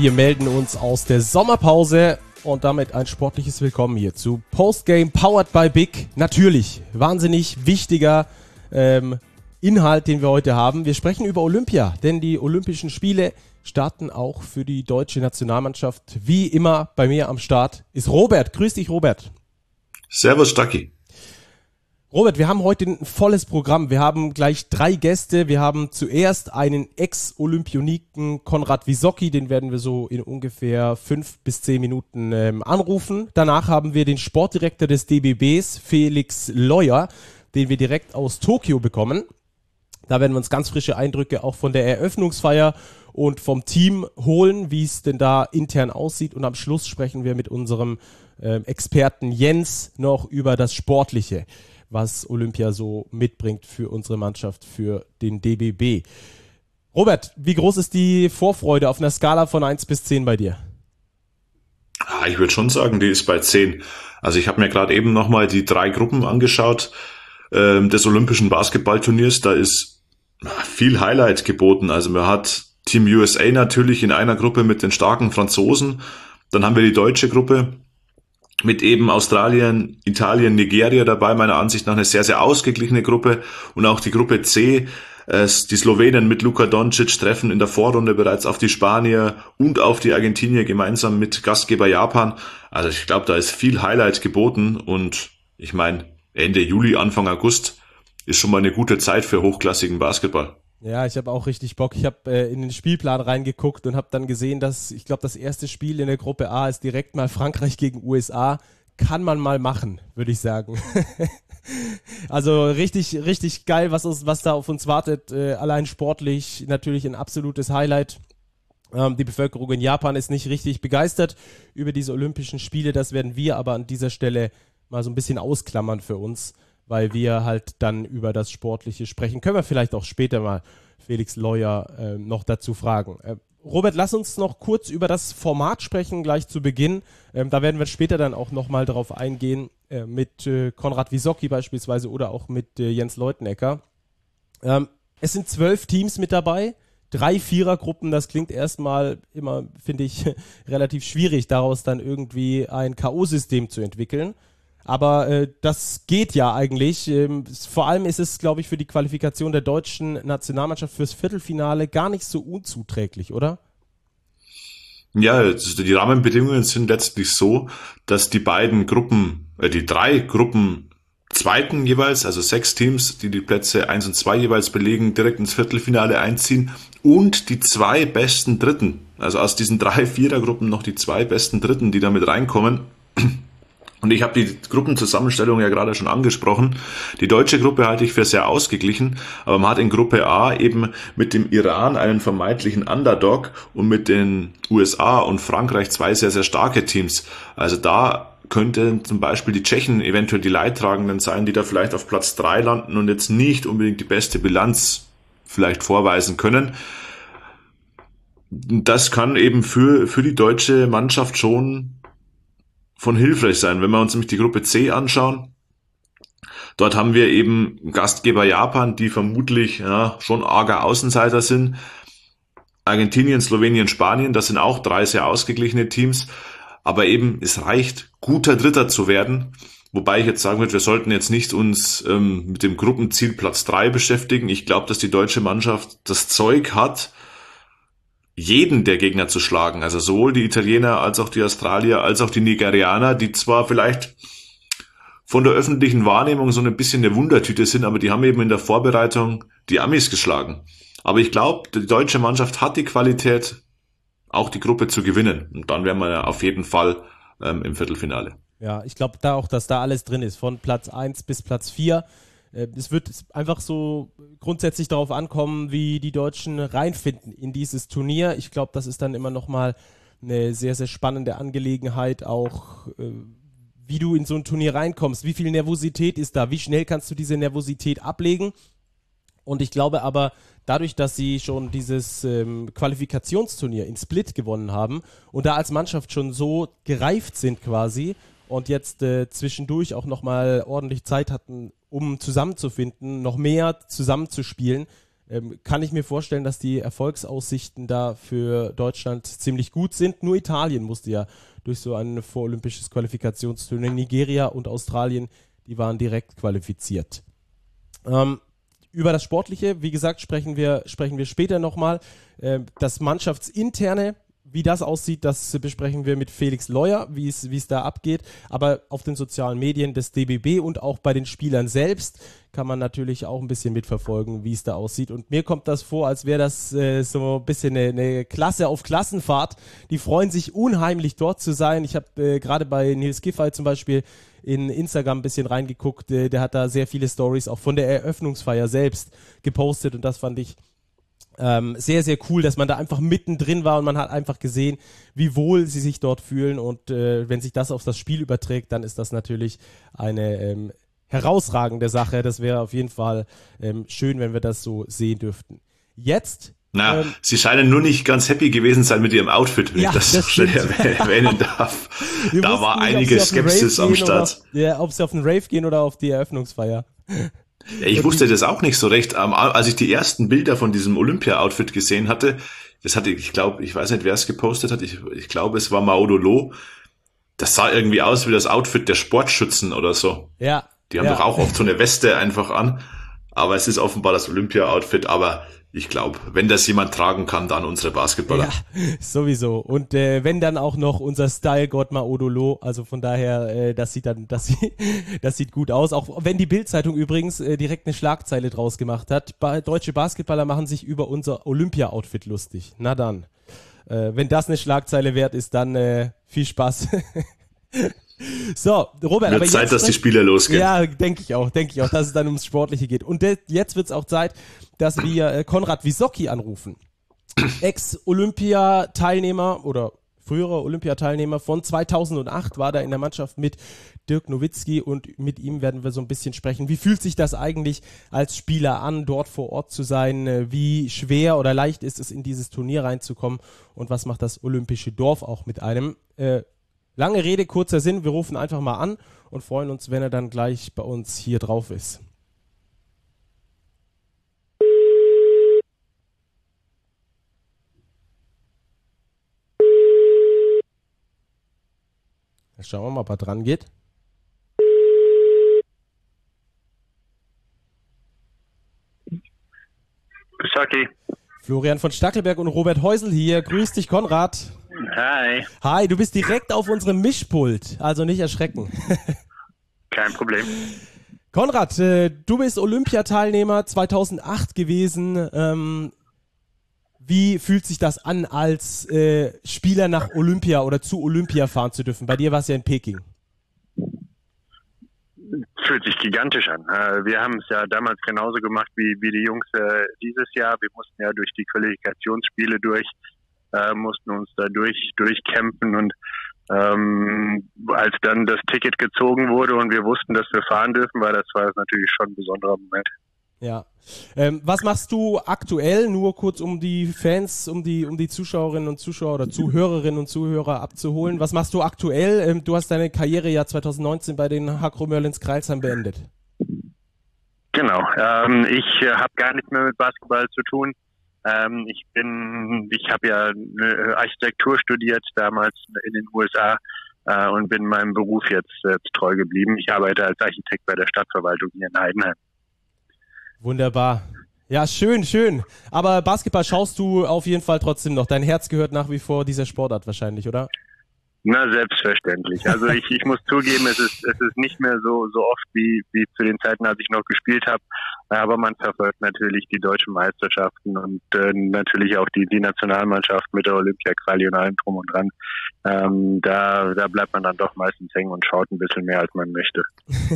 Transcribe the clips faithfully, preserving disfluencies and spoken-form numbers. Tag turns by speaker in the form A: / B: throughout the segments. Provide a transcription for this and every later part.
A: Wir melden uns aus der Sommerpause und damit ein sportliches Willkommen hier zu Postgame Powered by Big. Natürlich, wahnsinnig wichtiger ähm, Inhalt, den wir heute haben. Wir sprechen über Olympia, denn die Olympischen Spiele starten auch für die deutsche Nationalmannschaft. Wie immer bei mir am Start ist Robert. Grüß dich, Robert.
B: Servus, Stacki.
A: Robert, wir haben heute ein volles Programm. Wir haben gleich drei Gäste. Wir haben zuerst einen Ex-Olympioniken, Konrad Wysocki, den werden wir so in ungefähr fünf bis zehn Minuten ähm, anrufen. Danach haben wir den Sportdirektor des D B Bs, Felix Leuer, den wir direkt aus Tokio bekommen. Da werden wir uns ganz frische Eindrücke auch von der Eröffnungsfeier und vom Team holen, wie es denn da intern aussieht. Und am Schluss sprechen wir mit unserem äh, Experten Jens noch über das Sportliche, was Olympia so mitbringt für unsere Mannschaft, für den D B B. Robert, wie groß ist die Vorfreude auf einer Skala von eins bis zehn bei dir?
B: Ah, ich würde schon sagen, die ist bei zehn. Also ich habe mir gerade eben nochmal die drei Gruppen angeschaut ähm, des Olympischen Basketballturniers. Da ist viel Highlight geboten. Also man hat Team U S A natürlich in einer Gruppe mit den starken Franzosen. Dann haben wir die deutsche Gruppe mit eben Australien, Italien, Nigeria dabei, meiner Ansicht nach eine sehr, sehr ausgeglichene Gruppe. Und auch die Gruppe C, äh, die Slowenen mit Luka Doncic treffen in der Vorrunde bereits auf die Spanier und auf die Argentinier gemeinsam mit Gastgeber Japan. Also ich glaube, da ist viel Highlight geboten und ich meine, Ende Juli, Anfang August ist schon mal eine gute Zeit für hochklassigen Basketball.
A: Ja, ich habe auch richtig Bock. Ich habe äh, in den Spielplan reingeguckt und habe dann gesehen, dass, ich glaube, das erste Spiel in der Gruppe A ist direkt mal Frankreich gegen U S A. Kann man mal machen, würde ich sagen. Also richtig, richtig geil, was, uns, was da auf uns wartet. Äh, allein sportlich natürlich ein absolutes Highlight. Ähm, die Bevölkerung in Japan ist nicht richtig begeistert über diese Olympischen Spiele. Das werden wir aber an dieser Stelle mal so ein bisschen ausklammern für uns, weil wir halt dann über das Sportliche sprechen. Können wir vielleicht auch später mal Felix Leuer äh, noch dazu fragen. Äh, Robert, lass uns noch kurz über das Format sprechen, gleich zu Beginn. Ähm, da werden wir später dann auch nochmal drauf eingehen, äh, mit äh, Konrad Wysocki beispielsweise oder auch mit äh, Jens Leutenecker. Ähm, es sind zwölf Teams mit dabei, drei Vierergruppen. Das klingt erstmal immer, finde ich, relativ schwierig, daraus dann irgendwie ein K O-System zu entwickeln. Aber äh, das geht ja eigentlich. Ähm, vor allem ist es, glaube ich, für die Qualifikation der deutschen Nationalmannschaft fürs Viertelfinale gar nicht so unzuträglich, oder?
B: Ja, die Rahmenbedingungen sind letztlich so, dass die beiden Gruppen, äh, die drei Gruppen Zweiten jeweils, also sechs Teams, die die Plätze eins und zwei jeweils belegen, direkt ins Viertelfinale einziehen und die zwei besten Dritten, also aus diesen drei Vierergruppen noch die zwei besten Dritten, die damit reinkommen. Und ich habe die Gruppenzusammenstellung ja gerade schon angesprochen. Die deutsche Gruppe halte ich für sehr ausgeglichen, aber man hat in Gruppe A eben mit dem Iran einen vermeintlichen Underdog und mit den U S A und Frankreich zwei sehr, sehr starke Teams. Also da könnten zum Beispiel die Tschechen eventuell die Leidtragenden sein, die da vielleicht auf Platz drei landen und jetzt nicht unbedingt die beste Bilanz vielleicht vorweisen können. Das kann eben für, für die deutsche Mannschaft schon von hilfreich sein. Wenn wir uns nämlich die Gruppe C anschauen, dort haben wir eben Gastgeber Japan, die vermutlich ja, schon arger Außenseiter sind. Argentinien, Slowenien, Spanien, das sind auch drei sehr ausgeglichene Teams. Aber eben, es reicht, guter Dritter zu werden. Wobei ich jetzt sagen würde, wir sollten jetzt nicht uns ähm, mit dem Gruppenziel Platz drei beschäftigen. Ich glaube, dass die deutsche Mannschaft das Zeug hat, jeden der Gegner zu schlagen, also sowohl die Italiener als auch die Australier, als auch die Nigerianer, die zwar vielleicht von der öffentlichen Wahrnehmung so ein bisschen eine Wundertüte sind, aber die haben eben in der Vorbereitung die Amis geschlagen. Aber ich glaube, die deutsche Mannschaft hat die Qualität, auch die Gruppe zu gewinnen. Und dann wären wir auf jeden Fall ähm, im Viertelfinale.
A: Ja, ich glaube da auch, dass da alles drin ist, von Platz eins bis Platz vier. Es wird einfach so grundsätzlich darauf ankommen, wie die Deutschen reinfinden in dieses Turnier. Ich glaube, das ist dann immer nochmal eine sehr, sehr spannende Angelegenheit, auch wie du in so ein Turnier reinkommst. Wie viel Nervosität ist da? Wie schnell kannst du diese Nervosität ablegen? Und ich glaube aber, dadurch, dass sie schon dieses ähm, Qualifikationsturnier in Split gewonnen haben und da als Mannschaft schon so gereift sind quasi und jetzt äh, zwischendurch auch nochmal ordentlich Zeit hatten, um zusammenzufinden, noch mehr zusammenzuspielen, ähm, kann ich mir vorstellen, dass die Erfolgsaussichten da für Deutschland ziemlich gut sind. Nur Italien musste ja durch so ein vorolympisches Qualifikationsturnier. Nigeria und Australien, die waren direkt qualifiziert. Ähm, über das Sportliche, wie gesagt, sprechen wir, sprechen wir später nochmal. Äh, das Mannschaftsinterne, wie das aussieht, das besprechen wir mit Felix Leuer, wie es, wie es da abgeht. Aber auf den sozialen Medien des D B B und auch bei den Spielern selbst kann man natürlich auch ein bisschen mitverfolgen, wie es da aussieht. Und mir kommt das vor, als wäre das äh, so ein bisschen eine, eine Klasse auf Klassenfahrt. Die freuen sich unheimlich, dort zu sein. Ich habe äh, gerade bei Nils Giffey zum Beispiel in Instagram ein bisschen reingeguckt. Äh, der hat da sehr viele Stories auch von der Eröffnungsfeier selbst gepostet. Und das fand ich Ähm, sehr, sehr cool, dass man da einfach mittendrin war und man hat einfach gesehen, wie wohl sie sich dort fühlen und äh, wenn sich das auf das Spiel überträgt, dann ist das natürlich eine ähm, herausragende Sache. Das wäre auf jeden Fall ähm, schön, wenn wir das so sehen dürften. Jetzt
B: Na,
A: ähm,
B: sie scheinen nur nicht ganz happy gewesen sein mit ihrem Outfit, wenn
A: ja,
B: ich das,
A: das
B: so schnell
A: stimmt.
B: erwähnen darf.
A: Wir
B: Da war
A: wussten nicht,
B: einige
A: ob sie auf den
B: Skepsis
A: Rave
B: am
A: gehen oder
B: Start.
A: Auf, ja, ob sie auf den Rave gehen oder auf die Eröffnungsfeier.
B: Ja, ich
A: Und
B: wusste
A: die,
B: das auch nicht so recht. Als ich die ersten Bilder von diesem Olympia-Outfit gesehen hatte, das hatte ich glaube, ich weiß nicht, wer es gepostet hat, ich, ich glaube, es war Maudolo. Das sah irgendwie aus wie das Outfit der Sportschützen oder so.
A: ja,
B: Die haben
A: ja.
B: doch auch oft so eine Weste einfach an. Aber es ist offenbar das Olympia-Outfit. Aber ich glaube, wenn das jemand tragen kann, dann unsere Basketballer.
A: Ja, sowieso. Und äh, wenn dann auch noch unser Style-Gott Maudolo, also von daher, äh, das sieht dann, das, das sieht gut aus. Auch wenn die Bild-Zeitung übrigens äh, direkt eine Schlagzeile draus gemacht hat. Ba- deutsche Basketballer machen sich über unser Olympia-Outfit lustig. Na dann. Äh, wenn das eine Schlagzeile wert ist, dann äh, viel Spaß. So, Robert,
B: Wird
A: aber
B: Zeit,
A: jetzt
B: dass die Spiele losgehen.
A: Ja, denke ich auch, denke ich auch, dass es dann ums Sportliche geht. Und de- jetzt wird es auch Zeit, dass wir äh, Konrad Wisocki anrufen. Ex-Olympia-Teilnehmer oder früherer Olympiateilnehmer von zweitausendacht, war da in der Mannschaft mit Dirk Nowitzki und mit ihm werden wir so ein bisschen sprechen. Wie fühlt sich das eigentlich als Spieler an, dort vor Ort zu sein? Wie schwer oder leicht ist es, in dieses Turnier reinzukommen? Und was macht das olympische Dorf auch mit einem? Äh, lange Rede, kurzer Sinn, wir rufen einfach mal an und freuen uns, wenn er dann gleich bei uns hier drauf ist. Schauen wir mal, ob er dran geht.
C: Wisocki.
A: Florian von Stackelberg und Robert Heusel hier. Grüß dich, Konrad.
C: Hi.
A: Hi, du bist direkt auf unserem Mischpult, also nicht erschrecken.
C: Kein Problem.
A: Konrad, äh, du bist Olympiateilnehmer zweitausendacht gewesen. Ähm, wie fühlt sich das an, als äh, Spieler nach Olympia oder zu Olympia fahren zu dürfen? Bei dir war es ja in Peking.
C: Fühlt sich gigantisch an. Wir haben es ja damals genauso gemacht wie, wie die Jungs äh, dieses Jahr. Wir mussten ja durch die Qualifikationsspiele durch, äh, mussten uns da durch, durchkämpfen und ähm, als dann das Ticket gezogen wurde und wir wussten, dass wir fahren dürfen, war das, war das natürlich schon ein besonderer Moment.
A: Ja. Ähm, was machst du aktuell, nur kurz um die Fans, um die, um die Zuschauerinnen und Zuschauer oder Zuhörerinnen und Zuhörer abzuholen? Was machst du aktuell? Ähm, du hast deine Karriere ja zweitausendneunzehn bei den Hakro Merlins Crailsheim beendet.
C: Genau. Ähm, ich äh, habe gar nichts mehr mit Basketball zu tun. Ähm, ich bin, ich habe ja eine Architektur studiert damals in den U S A äh, und bin meinem Beruf jetzt, jetzt treu geblieben. Ich arbeite als Architekt bei der Stadtverwaltung hier in Heidenheim.
A: Wunderbar. Ja, schön, schön. Aber Basketball schaust du auf jeden Fall trotzdem noch. Dein Herz gehört nach wie vor dieser Sportart wahrscheinlich, oder?
C: Na, selbstverständlich. Also ich, ich muss zugeben, es ist, es ist nicht mehr so, so oft wie, wie zu den Zeiten, als ich noch gespielt habe. Aber man verfolgt natürlich die deutschen Meisterschaften und äh, natürlich auch die, die Nationalmannschaft mit der Olympia-Quali und allem drum und dran. Ähm, da, da bleibt man dann doch meistens hängen und schaut ein bisschen mehr, als man möchte.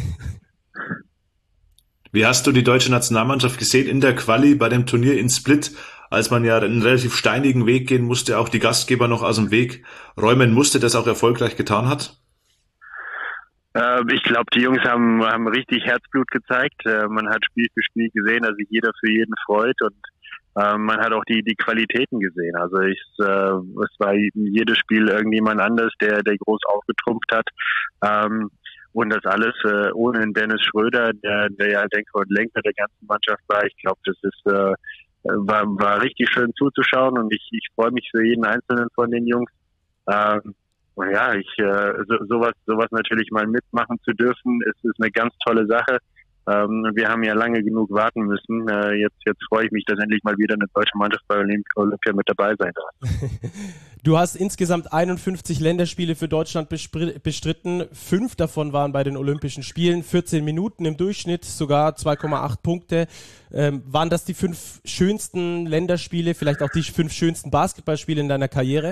B: Wie hast du die deutsche Nationalmannschaft gesehen in der Quali bei dem Turnier in Split, als man ja einen relativ steinigen Weg gehen musste, auch die Gastgeber noch aus dem Weg räumen musste, das auch erfolgreich getan hat?
C: Äh, ich glaube, die Jungs haben, haben richtig Herzblut gezeigt. Äh, man hat Spiel für Spiel gesehen, dass sich jeder für jeden freut und äh, man hat auch die, die Qualitäten gesehen. Also ich, äh, es war jedes Spiel irgendjemand anders, der, der groß aufgetrumpft hat. Ähm, Und das alles äh, ohne Dennis Schröder, der, der ja Denker und Lenker der ganzen Mannschaft war. Ich glaube, das ist äh, war, war richtig schön zuzuschauen und ich, ich freue mich für jeden einzelnen von den Jungs. Ähm, und ja, ich äh, so, sowas, sowas natürlich mal mitmachen zu dürfen, ist, ist eine ganz tolle Sache. Ähm, wir haben ja lange genug warten müssen. Äh, jetzt, jetzt freue ich mich, dass endlich mal wieder eine deutsche Mannschaft bei Olympia mit dabei sein darf.
A: Du hast insgesamt einundfünfzig Länderspiele für Deutschland bestritten. Fünf davon waren bei den Olympischen Spielen. vierzehn Minuten im Durchschnitt, sogar zwei Komma acht Punkte. Ähm, waren das die fünf schönsten Länderspiele, vielleicht auch die fünf schönsten Basketballspiele in deiner Karriere?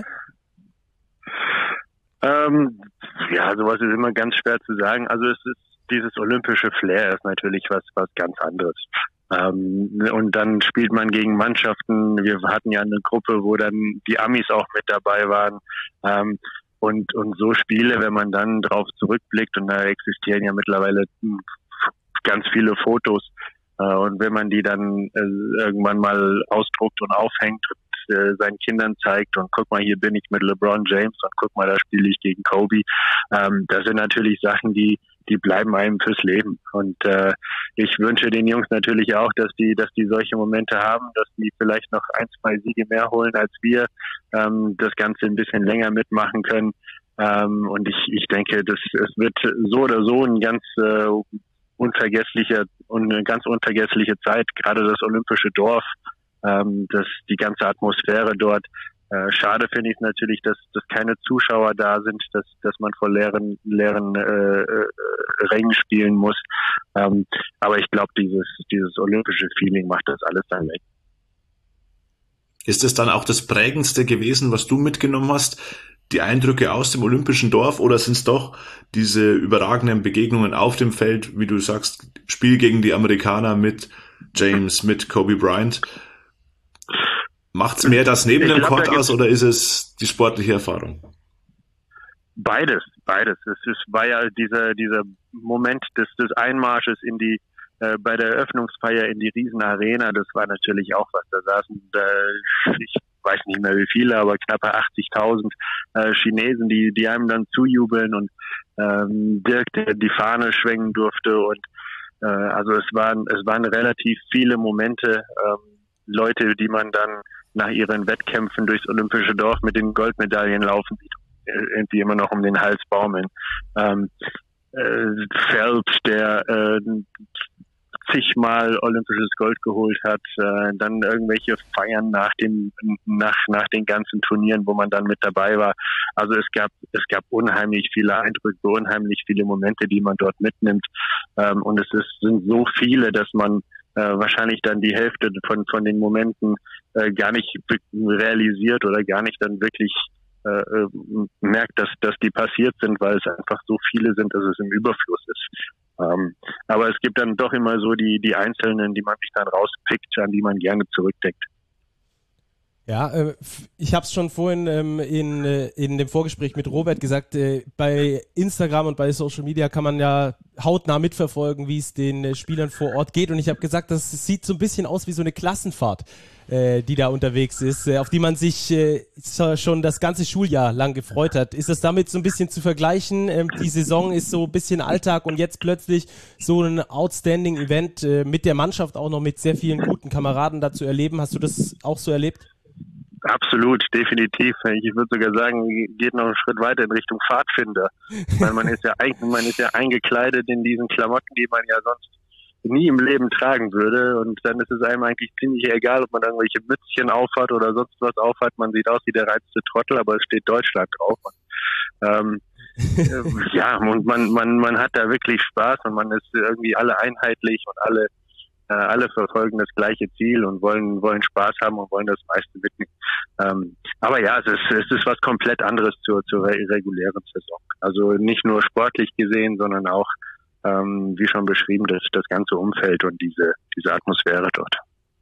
C: Ähm, ja, sowas ist immer ganz schwer zu sagen. Also es ist dieses olympische Flair ist natürlich was was ganz anderes. Ähm, und dann spielt man gegen Mannschaften. Wir hatten ja eine Gruppe, wo dann die Amis auch mit dabei waren. Ähm, und und so Spiele, wenn man dann drauf zurückblickt, und da existieren ja mittlerweile ganz viele Fotos. Äh, und wenn man die dann äh, irgendwann mal ausdruckt und aufhängt und äh, seinen Kindern zeigt und guck mal, hier bin ich mit LeBron James und guck mal, da spiele ich gegen Kobe. Ähm, das sind natürlich Sachen, die die bleiben einem fürs Leben. Und äh, ich wünsche den Jungs natürlich auch, dass die, dass die solche Momente haben, dass die vielleicht noch ein, zwei Siege mehr holen als wir, ähm, das Ganze ein bisschen länger mitmachen können. Ähm, und ich, ich denke, das, es wird so oder so ein ganz äh, unvergesslicher und eine ganz unvergessliche Zeit. Gerade das olympische Dorf, ähm, das die ganze Atmosphäre dort. Äh, schade finde ich natürlich, dass, dass keine Zuschauer da sind, dass, dass man vor leeren, leeren äh, äh, Rängen spielen muss. Ähm, aber ich glaube, dieses, dieses olympische Feeling macht das alles dann weg.
B: Ist es dann auch das Prägendste gewesen, was du mitgenommen hast? Die Eindrücke aus dem olympischen Dorf, oder sind es doch diese überragenden Begegnungen auf dem Feld, wie du sagst, Spiel gegen die Amerikaner mit James, mit Kobe Bryant? Macht's mehr das neben dem Court aus, oder ist es die sportliche Erfahrung?
C: Beides, beides. Es ist, war ja dieser, dieser Moment des, des Einmarsches in die, äh, bei der Eröffnungsfeier in die Riesenarena. Das war natürlich auch was. Da saßen, äh, ich weiß nicht mehr wie viele, aber knappe achtzigtausend äh, Chinesen, die, die einem dann zujubeln, und ähm, Dirk, der die Fahne schwenken durfte, und äh, also es waren, es waren relativ viele Momente, ähm, Leute, die man dann nach ihren Wettkämpfen durchs olympische Dorf mit den Goldmedaillen laufen, die irgendwie immer noch um den Hals baumeln. Ähm, äh, Phelps, der äh, zigmal olympisches Gold geholt hat, äh, dann irgendwelche Feiern nach dem nach nach den ganzen Turnieren, wo man dann mit dabei war. Also es gab es gab unheimlich viele Eindrücke, unheimlich viele Momente, die man dort mitnimmt. Ähm, und es ist, sind so viele, dass man Äh, wahrscheinlich dann die Hälfte von von den Momenten äh, gar nicht realisiert oder gar nicht dann wirklich äh, äh, merkt, dass dass die passiert sind, weil es einfach so viele sind, dass es im Überfluss ist. Ähm, aber es gibt dann doch immer so die die Einzelnen, die man sich dann rauspickt, an die man gerne zurückdenkt.
A: Ja, äh, ich habe es schon vorhin ähm, in, äh, in dem Vorgespräch mit Robert gesagt, äh, bei Instagram und bei Social Media kann man ja hautnah mitverfolgen, wie es den äh, Spielern vor Ort geht, und ich habe gesagt, das sieht so ein bisschen aus wie so eine Klassenfahrt, äh, die da unterwegs ist, äh, auf die man sich äh, schon das ganze Schuljahr lang gefreut hat. Ist das damit so ein bisschen zu vergleichen? Ähm, die Saison ist so ein bisschen Alltag und jetzt plötzlich so ein outstanding Event äh, mit der Mannschaft, auch noch mit sehr vielen guten Kameraden da zu erleben. Hast du das auch so erlebt?
C: Absolut, definitiv. Ich würde sogar sagen, geht noch einen Schritt weiter in Richtung Pfadfinder. Weil man ist ja eigentlich, man ist ja eingekleidet in diesen Klamotten, die man ja sonst nie im Leben tragen würde. Und dann ist es einem eigentlich ziemlich egal, ob man irgendwelche Mützchen aufhat oder sonst was aufhat. Man sieht aus wie der reinste Trottel, aber es steht Deutschland drauf. Und, ähm, äh, ja, und man, man, man hat da wirklich Spaß, und man ist irgendwie alle einheitlich, und alle Äh, alle verfolgen das gleiche Ziel und wollen wollen Spaß haben und wollen das meiste mitnehmen. Ähm, aber ja, es ist, es ist was komplett anderes zur, zur regulären Saison. Also nicht nur sportlich gesehen, sondern auch, ähm, wie schon beschrieben, das, das ganze Umfeld und diese, diese Atmosphäre dort.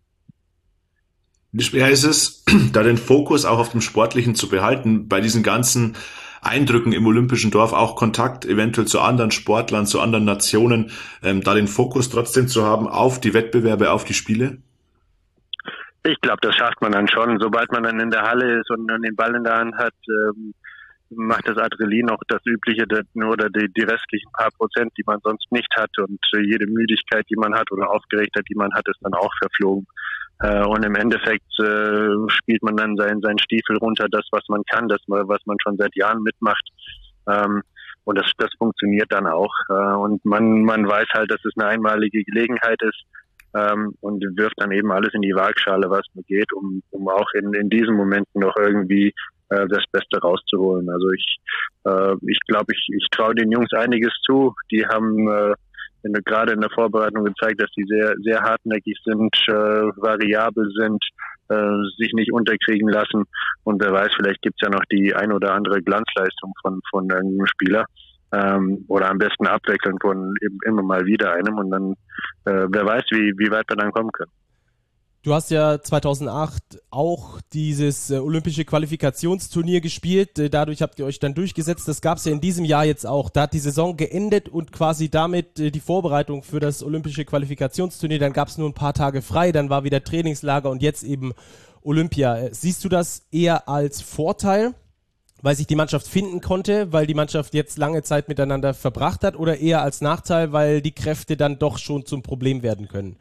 B: Wie schwer ist es, da den Fokus auch auf dem Sportlichen zu behalten, bei diesen ganzen Eindrücken im olympischen Dorf, auch Kontakt eventuell zu anderen Sportlern, zu anderen Nationen, ähm, da den Fokus trotzdem zu haben auf die Wettbewerbe, auf die Spiele?
C: Ich glaube, das schafft man dann schon. Sobald man dann in der Halle ist und dann den Ball in der Hand hat, ähm, macht das Adrenalin auch das Übliche oder die, die restlichen paar Prozent, die man sonst nicht hat, und äh, jede Müdigkeit, die man hat oder Aufgeregtheit, die man hat, ist dann auch verflogen. Äh, und im Endeffekt äh, spielt man dann seinen, seinen Stiefel runter, das, was man kann, das, was man schon seit Jahren mitmacht. Ähm, und das, das funktioniert dann auch. Äh, und man, man weiß halt, dass es eine einmalige Gelegenheit ist. Ähm, und wirft dann eben alles in die Waagschale, was nur geht, um, um auch in, in diesen Momenten noch irgendwie äh, das Beste rauszuholen. Also ich äh, ich glaube, ich, ich traue den Jungs einiges zu. Die haben äh, in, gerade in der Vorbereitung gezeigt, dass die sehr sehr hartnäckig sind, äh, variabel sind, äh, sich nicht unterkriegen lassen. Und wer weiß, vielleicht gibt's ja noch die ein oder andere Glanzleistung von von irgendeinem Spieler. Ähm, oder am besten abwechselnd von eben immer mal wieder einem und dann, äh, wer weiß, wie, wie weit wir dann kommen können.
A: Du hast ja zweitausendacht auch dieses äh, olympische Qualifikationsturnier gespielt, äh, dadurch habt ihr euch dann durchgesetzt, das gab es ja in diesem Jahr jetzt auch, da hat die Saison geendet und quasi damit äh, die Vorbereitung für das olympische Qualifikationsturnier, dann gab es nur ein paar Tage frei, dann war wieder Trainingslager und jetzt eben Olympia. Äh, siehst du das eher als Vorteil, weil sich die Mannschaft finden konnte, weil die Mannschaft jetzt lange Zeit miteinander verbracht hat, oder eher als Nachteil, weil die Kräfte dann doch schon zum Problem werden können?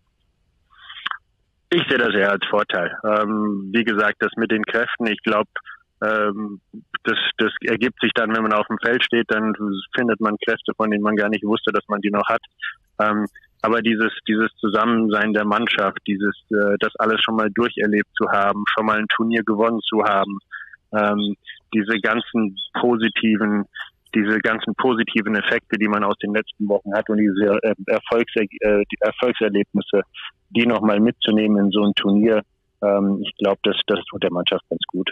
C: Ich sehe das eher als Vorteil. Ähm, wie gesagt, das mit den Kräften, ich glaube, ähm, das, das ergibt sich dann, wenn man auf dem Feld steht, dann findet man Kräfte, von denen man gar nicht wusste, dass man die noch hat. Ähm, aber dieses, dieses Zusammensein der Mannschaft, dieses, äh, das alles schon mal durcherlebt zu haben, schon mal ein Turnier gewonnen zu haben, ähm, diese ganzen positiven, diese ganzen positiven Effekte, die man aus den letzten Wochen hat und diese äh, Erfolgser, äh, die Erfolgserlebnisse, die nochmal mitzunehmen in so ein Turnier, ähm, ich glaube, das, das tut der Mannschaft ganz gut.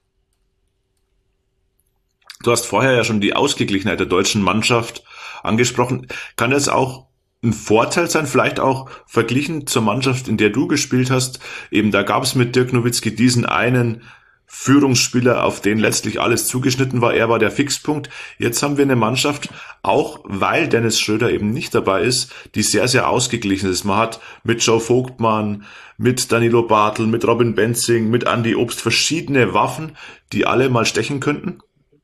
B: Du hast vorher ja schon die Ausgeglichenheit der deutschen Mannschaft angesprochen. Kann das auch ein Vorteil sein, vielleicht auch verglichen zur Mannschaft, in der du gespielt hast? Eben, da gab es mit Dirk Nowitzki diesen einen Führungsspieler, auf den letztlich alles zugeschnitten war. Er war der Fixpunkt. Jetzt haben wir eine Mannschaft, auch weil Dennis Schröder eben nicht dabei ist, die sehr, sehr ausgeglichen ist. Man hat mit Joe Vogtmann, mit Danilo Bartel, mit Robin Benzing, mit Andi Obst verschiedene Waffen, die alle mal stechen könnten.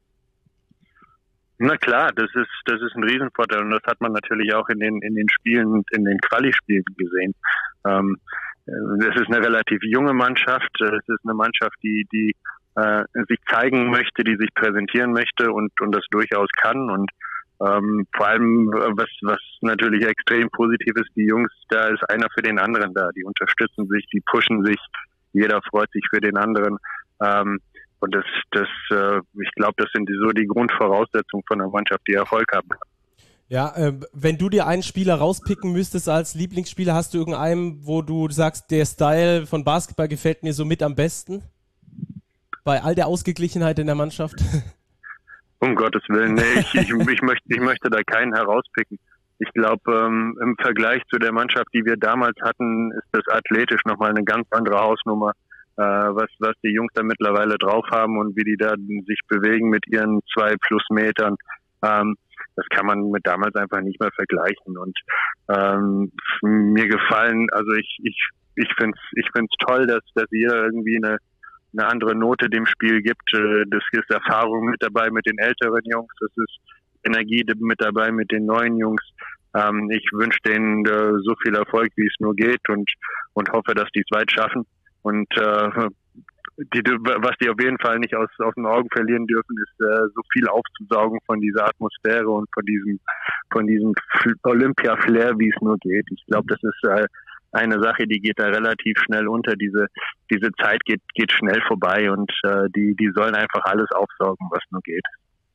C: Na klar, das ist das ist ein Riesenvorteil und das hat man natürlich auch in den in den Spielen, in den Quali-Spielen gesehen. Ähm, Es ist eine relativ junge Mannschaft. Es ist eine Mannschaft, die die äh, sich zeigen möchte, die sich präsentieren möchte und und das durchaus kann. Und ähm, vor allem, was was natürlich extrem positiv ist, die Jungs, da ist einer für den anderen da. Die unterstützen sich, die pushen sich. Jeder freut sich für den anderen. Ähm, und das das äh, ich glaube, das sind so die Grundvoraussetzungen von einer Mannschaft, die Erfolg haben kann.
A: Ja, äh, wenn du dir einen Spieler rauspicken müsstest als Lieblingsspieler, hast du irgendeinen, wo du sagst, der Style von Basketball gefällt mir so mit am besten? Bei all der Ausgeglichenheit in der Mannschaft?
C: Um Gottes Willen, nee, ich, ich, ich, möchte, ich möchte da keinen herauspicken. Ich glaube, ähm, im Vergleich zu der Mannschaft, die wir damals hatten, ist das athletisch nochmal eine ganz andere Hausnummer, äh, was, was die Jungs da mittlerweile drauf haben und wie die da sich bewegen mit ihren zwei plus Metern. Ähm, Das kann man mit damals einfach nicht mehr vergleichen. Und ähm, mir gefallen, also ich ich ich finde es ich find's toll, dass dass ihr irgendwie eine eine andere Note dem Spiel gibt. Das ist Erfahrung mit dabei mit den älteren Jungs, das ist Energie mit dabei mit den neuen Jungs. Ähm, ich wünsche denen äh, so viel Erfolg, wie es nur geht und und hoffe, dass die es weit schaffen. Und äh, Die, was die auf jeden Fall nicht aus, aus den Augen verlieren dürfen, ist äh, so viel aufzusaugen von dieser Atmosphäre und von diesem von diesem Olympia-Flair, wie es nur geht. Ich glaube, das ist äh, eine Sache, die geht da relativ schnell unter. Diese diese Zeit geht geht schnell vorbei und äh, die die sollen einfach alles aufsaugen, was nur geht.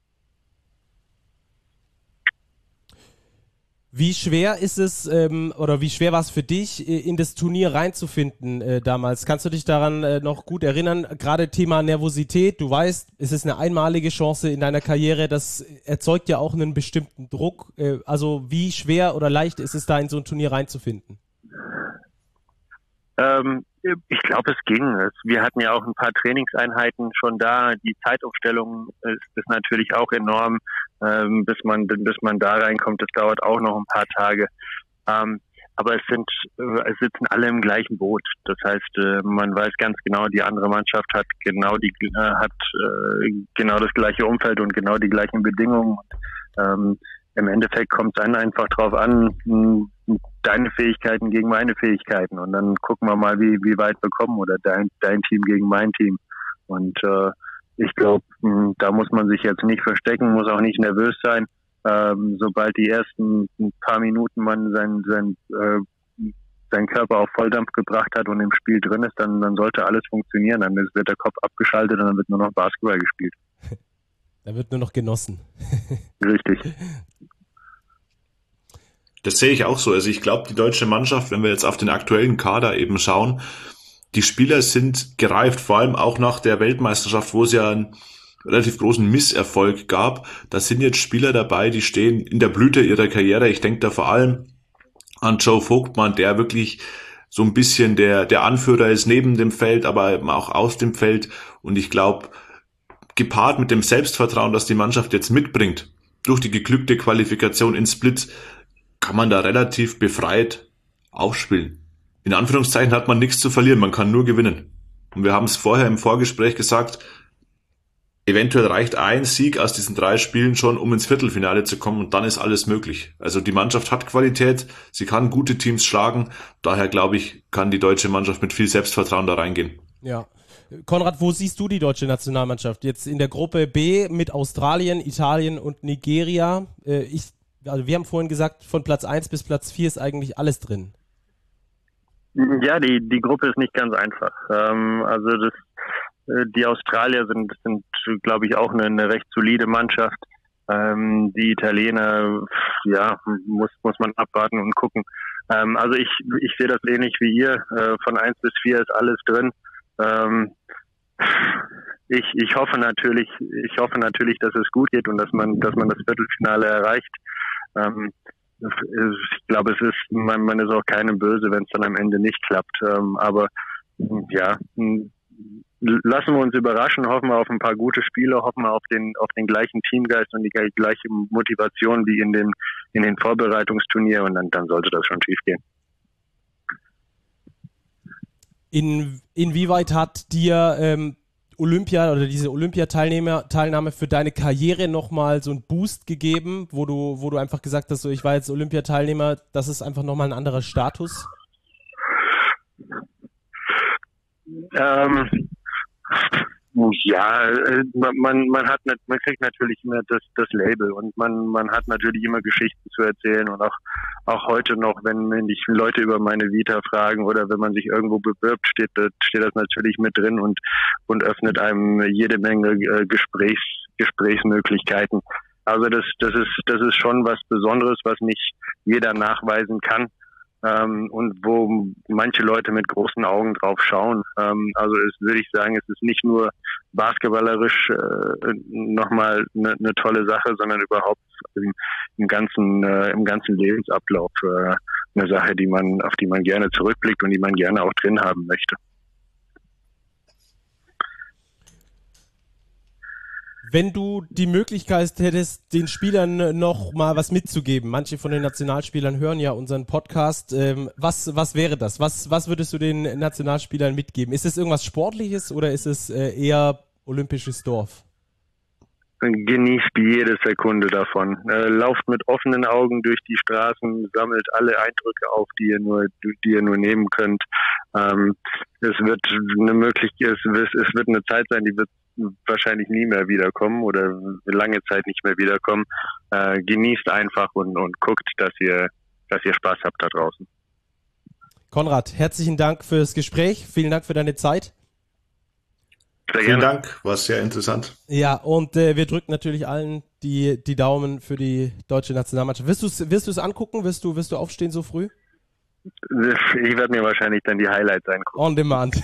A: Wie schwer ist es, ähm, oder wie schwer war es für dich, in das Turnier reinzufinden äh, damals? Kannst du dich daran äh, noch gut erinnern? Gerade Thema Nervosität, du weißt, es ist eine einmalige Chance in deiner Karriere, das erzeugt ja auch einen bestimmten Druck. Äh, also wie schwer oder leicht ist es da, in so ein Turnier reinzufinden?
C: Ähm, ich glaube, es ging. Wir hatten ja auch ein paar Trainingseinheiten schon da. Die Zeitaufstellung ist, ist natürlich auch enorm, ähm, bis man bis man da reinkommt. Das dauert auch noch ein paar Tage. Ähm, aber es sind es sitzen alle im gleichen Boot. Das heißt, äh, man weiß ganz genau, die andere Mannschaft hat genau die äh, hat äh, genau das gleiche Umfeld und genau die gleichen Bedingungen. Ähm, im Endeffekt kommt es dann einfach drauf an, mh, deine Fähigkeiten gegen meine Fähigkeiten. Und dann gucken wir mal, wie, wie weit wir kommen oder dein, dein Team gegen mein Team. Und äh, ich glaube, da muss man sich jetzt nicht verstecken, muss auch nicht nervös sein. Ähm, sobald die ersten ein paar Minuten man sein, sein, äh, seinen Körper auf Volldampf gebracht hat und im Spiel drin ist, dann, dann sollte alles funktionieren. Dann wird der Kopf abgeschaltet und dann wird nur noch Basketball gespielt.
A: Da wird nur noch genossen.
C: Richtig.
B: Das sehe ich auch so. Also ich glaube, die deutsche Mannschaft, wenn wir jetzt auf den aktuellen Kader eben schauen, die Spieler sind gereift, vor allem auch nach der Weltmeisterschaft, wo es ja einen relativ großen Misserfolg gab. Da sind jetzt Spieler dabei, die stehen in der Blüte ihrer Karriere. Ich denke da vor allem an Joe Vogtmann, der wirklich so ein bisschen der, der Anführer ist neben dem Feld, aber eben auch aus dem Feld. Und ich glaube, gepaart mit dem Selbstvertrauen, das die Mannschaft jetzt mitbringt, durch die geglückte Qualifikation in Split, kann man da relativ befreit aufspielen. In Anführungszeichen hat man nichts zu verlieren, man kann nur gewinnen. Und wir haben es vorher im Vorgespräch gesagt, eventuell reicht ein Sieg aus diesen drei Spielen schon, um ins Viertelfinale zu kommen und dann ist alles möglich. Also die Mannschaft hat Qualität, sie kann gute Teams schlagen, daher glaube ich, kann die deutsche Mannschaft mit viel Selbstvertrauen da reingehen.
A: Ja. Konrad, wo siehst du die deutsche Nationalmannschaft? Jetzt in der Gruppe B mit Australien, Italien und Nigeria. Ich, also wir haben vorhin gesagt, von Platz eins bis Platz vier ist eigentlich alles drin.
C: Ja, die, die Gruppe ist nicht ganz einfach. Ähm, also das, die Australier sind, sind glaube ich, auch eine, eine recht solide Mannschaft. Ähm, die Italiener, ja, muss, muss man abwarten und gucken. Ähm, also ich, ich sehe das ähnlich wie ihr. Äh, von eins bis vier ist alles drin. Ähm, ich, ich hoffe natürlich, ich hoffe natürlich, dass es gut geht und dass man, dass man das Viertelfinale erreicht. Ähm, ich glaube, es ist, man, man ist auch keinem böse, wenn es dann am Ende nicht klappt. Ähm, aber ja, lassen wir uns überraschen, hoffen wir auf ein paar gute Spiele, hoffen wir auf den, auf den gleichen Teamgeist und die gleiche Motivation wie in den, in den Vorbereitungsturnieren und dann, dann sollte das schon schief gehen.
A: In, inwieweit hat dir ähm, Olympia oder diese Olympiateilnahme Teilnahme für deine Karriere nochmal so einen Boost gegeben, wo du, wo du einfach gesagt hast, so ich war jetzt Olympiateilnehmer, das ist einfach nochmal ein anderer Status?
C: Ähm, ja, man, man hat, man kriegt natürlich immer das, das Label und man, man hat natürlich immer Geschichten zu erzählen und auch, auch heute noch, wenn mich Leute über meine Vita fragen oder wenn man sich irgendwo bewirbt, steht, steht das natürlich mit drin und, und öffnet einem jede Menge Gesprächs, Gesprächsmöglichkeiten. Also das, das ist, das ist schon was Besonderes, was nicht jeder nachweisen kann. Ähm, und wo manche Leute mit großen Augen drauf schauen. Ähm, also es würde ich sagen, es ist nicht nur basketballerisch äh, nochmal eine ne tolle Sache, sondern überhaupt im, im ganzen äh, im ganzen Lebensablauf äh, eine Sache, die man auf die man gerne zurückblickt und die man gerne auch drin haben möchte.
A: Wenn du die Möglichkeit hättest, den Spielern noch mal was mitzugeben, manche von den Nationalspielern hören ja unseren Podcast, ähm, was, was wäre das? Was, was würdest du den Nationalspielern mitgeben? Ist es irgendwas Sportliches oder ist es äh, eher olympisches Dorf?
C: Genießt jede Sekunde davon. Äh, lauft mit offenen Augen durch die Straßen, sammelt alle Eindrücke auf, die ihr nur, die ihr nur nehmen könnt. Ähm, es wird eine Möglichkeit, es, es wird eine Zeit sein, die wird wahrscheinlich nie mehr wiederkommen oder lange Zeit nicht mehr wiederkommen. Äh, genießt einfach und, und guckt, dass ihr, dass ihr Spaß habt da draußen.
A: Konrad, herzlichen Dank fürs Gespräch. Vielen Dank für deine Zeit.
B: Sehr Vielen gerne. Dank, war sehr interessant.
A: Ja, und äh, wir drücken natürlich allen die, die Daumen für die deutsche Nationalmannschaft. Wirst du es wirst du's angucken? Wirst du, wirst du aufstehen so früh?
C: Ich werde mir wahrscheinlich dann die Highlights angucken.
A: On demand.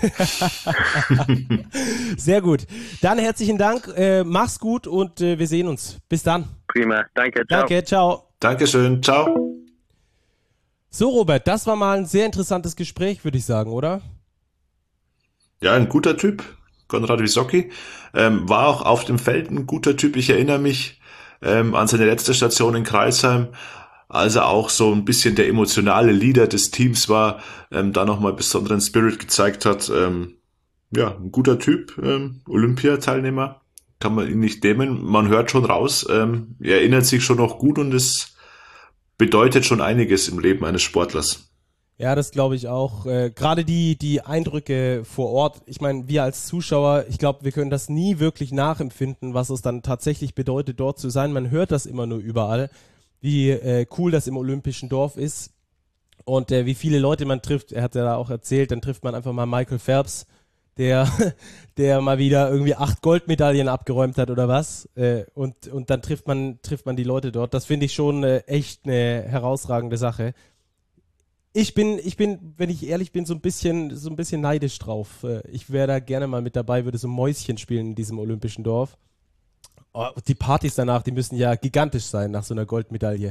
A: Sehr gut. Dann herzlichen Dank, äh, mach's gut und äh, wir sehen uns. Bis dann.
C: Prima, danke, ciao.
A: Danke, ciao.
B: Dankeschön, ciao.
A: So Robert, das war mal ein sehr interessantes Gespräch, würde ich sagen, oder?
B: Ja, ein guter Typ, Konrad Wysocki. Ähm, war auch auf dem Feld ein guter Typ. Ich erinnere mich ähm, an seine letzte Station in Crailsheim, als er auch so ein bisschen der emotionale Leader des Teams war, ähm, da nochmal besonderen Spirit gezeigt hat. Ähm, ja, ein guter Typ, ähm, Olympiateilnehmer. kann man ihn nicht nehmen. Man hört schon raus, ähm, er erinnert sich schon noch gut und es bedeutet schon einiges im Leben eines Sportlers.
A: Ja, das glaube ich auch. Äh, Gerade die, die Eindrücke vor Ort, ich meine, wir als Zuschauer, ich glaube, wir können das nie wirklich nachempfinden, was es dann tatsächlich bedeutet, dort zu sein. Man hört das immer nur überall, wie äh, cool das im Olympischen Dorf ist und äh, wie viele Leute man trifft. Er hat ja auch erzählt, dann trifft man einfach mal Michael Phelps, der, der mal wieder irgendwie acht Goldmedaillen abgeräumt hat oder was. Äh, und, und dann trifft man, trifft man die Leute dort. Das finde ich schon äh, echt eine herausragende Sache. Ich bin, ich bin, wenn ich ehrlich bin, so ein bisschen, so ein bisschen neidisch drauf. Ich wäre da gerne mal mit dabei, würde so Mäuschen spielen in diesem Olympischen Dorf. Oh, die Partys danach, die müssen ja gigantisch sein nach so einer Goldmedaille.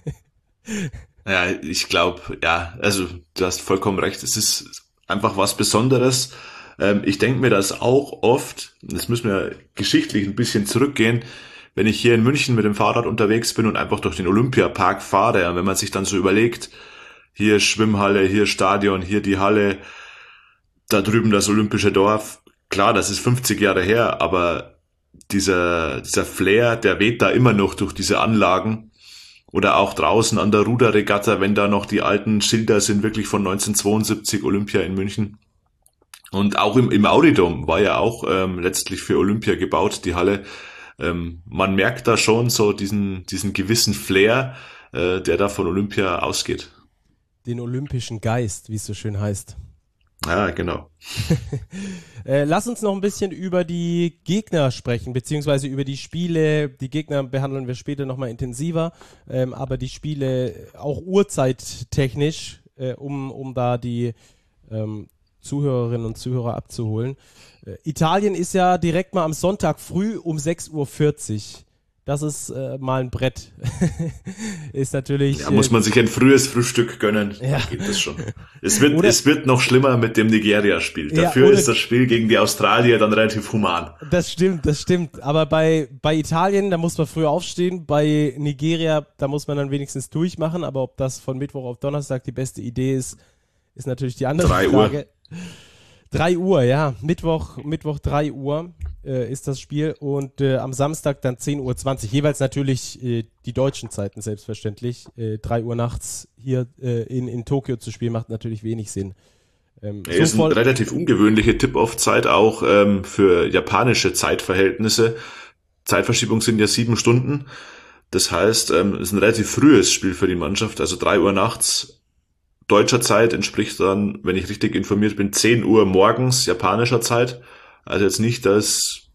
B: Ja, ich glaube, ja, also du hast vollkommen recht. Es ist einfach was Besonderes. Ähm, ich denke mir das auch oft, das müssen wir geschichtlich ein bisschen zurückgehen, wenn ich hier in München mit dem Fahrrad unterwegs bin und einfach durch den Olympiapark fahre, und wenn man sich dann so überlegt, hier Schwimmhalle, hier Stadion, hier die Halle, da drüben das Olympische Dorf. Klar, das ist fünfzig Jahre her, aber dieser, dieser Flair, der weht da immer noch durch diese Anlagen. Oder auch draußen an der Ruderregatta, wenn da noch die alten Schilder sind, wirklich von neunzehnhundertzweiundsiebzig Olympia in München. Und auch im, im Auridom war ja auch ähm, letztlich für Olympia gebaut, die Halle. Ähm, man merkt da schon so diesen, diesen gewissen Flair, äh, der da von Olympia ausgeht.
A: Den olympischen Geist, wie es so schön heißt.
B: Ja, genau.
A: äh, lass uns noch ein bisschen über die Gegner sprechen, beziehungsweise über die Spiele. Die Gegner behandeln wir später nochmal intensiver, ähm, aber die Spiele auch uhrzeittechnisch, äh, um, um da die ähm, Zuhörerinnen und Zuhörer abzuholen. Äh, Italien ist ja direkt mal am Sonntag früh um sechs Uhr vierzig. Das ist äh, mal ein Brett. Ist natürlich.
B: Ja, muss man sich ein frühes Frühstück gönnen.
A: Ja.
B: Dann geht das schon. Es wird, es wird noch schlimmer mit dem Nigeria-Spiel. Dafür ja, ist das Spiel gegen die Australier dann relativ human.
A: Das stimmt, das stimmt. Aber bei, bei Italien, da muss man früh aufstehen. Bei Nigeria, da muss man dann wenigstens durchmachen. Aber ob das von Mittwoch auf Donnerstag die beste Idee ist, ist natürlich die andere
B: Drei
A: Frage.
B: Uhr.
A: drei Uhr, ja. Mittwoch, Mittwoch drei Uhr äh, ist das Spiel und äh, am Samstag dann zehn Uhr zwanzig. Jeweils natürlich äh, die deutschen Zeiten selbstverständlich. Äh, drei Uhr nachts hier äh, in, in Tokio zu spielen macht natürlich wenig Sinn. Ähm,
B: ja, so ist eine relativ ungewöhnliche Tip-Off-Zeit auch ähm, für japanische Zeitverhältnisse. Zeitverschiebung sind ja sieben Stunden. Das heißt, ähm, es ist ein relativ frühes Spiel für die Mannschaft. Also drei Uhr nachts deutscher Zeit entspricht dann, wenn ich richtig informiert bin, zehn Uhr morgens japanischer Zeit. Also jetzt nicht das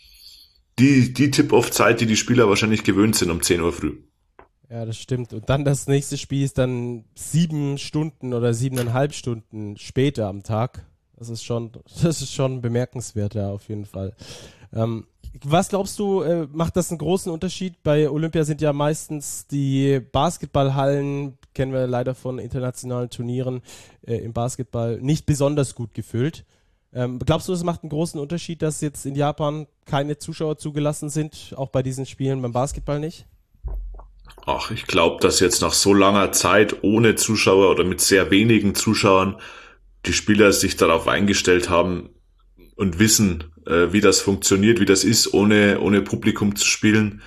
B: die die Tip-Off-Zeit, die die Spieler wahrscheinlich gewöhnt sind um zehn Uhr früh.
A: Ja, das stimmt. Und dann das nächste Spiel ist dann sieben Stunden oder siebeneinhalb Stunden später am Tag. Das ist schon, das ist schon bemerkenswert, ja, auf jeden Fall. Ähm, was glaubst du, äh, macht das einen großen Unterschied? Bei Olympia sind ja meistens die Basketballhallen, kennen wir leider von internationalen Turnieren äh, im Basketball, nicht besonders gut gefüllt. Ähm, glaubst du, es macht einen großen Unterschied, dass jetzt in Japan keine Zuschauer zugelassen sind, auch bei diesen Spielen beim Basketball nicht?
B: Ach, ich glaube, dass jetzt nach so langer Zeit ohne Zuschauer oder mit sehr wenigen Zuschauern die Spieler sich darauf eingestellt haben und wissen, äh, wie das funktioniert, wie das ist, ohne ohne Publikum zu spielen.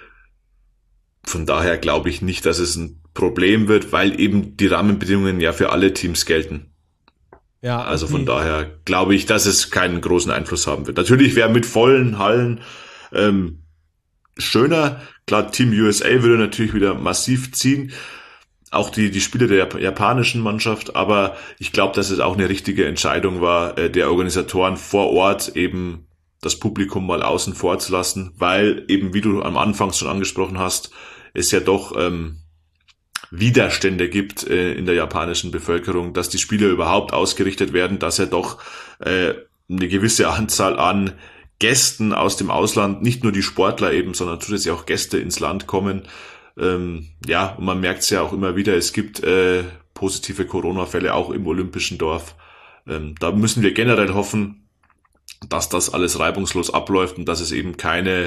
B: Von daher glaube ich nicht, dass es ein Problem wird, weil eben die Rahmenbedingungen ja für alle Teams gelten. Ja, also von daher glaube ich, dass es keinen großen Einfluss haben wird. Natürlich wäre mit vollen Hallen ähm, schöner. Klar, Team U S A würde natürlich wieder massiv ziehen. Auch die die Spiele der japanischen Mannschaft. Aber ich glaube, dass es auch eine richtige Entscheidung war, äh, der Organisatoren vor Ort eben das Publikum mal außen vor zu lassen, weil eben, wie du am Anfang schon angesprochen hast, es ja doch ähm, Widerstände gibt äh, in der japanischen Bevölkerung, dass die Spiele überhaupt ausgerichtet werden, dass ja doch äh, eine gewisse Anzahl an Gästen aus dem Ausland, nicht nur die Sportler eben, sondern zusätzlich auch Gäste ins Land kommen. Ähm, ja, und man merkt es ja auch immer wieder, es gibt äh, positive Corona-Fälle auch im Olympischen Dorf. Ähm, da müssen wir generell hoffen, dass das alles reibungslos abläuft und dass es eben keine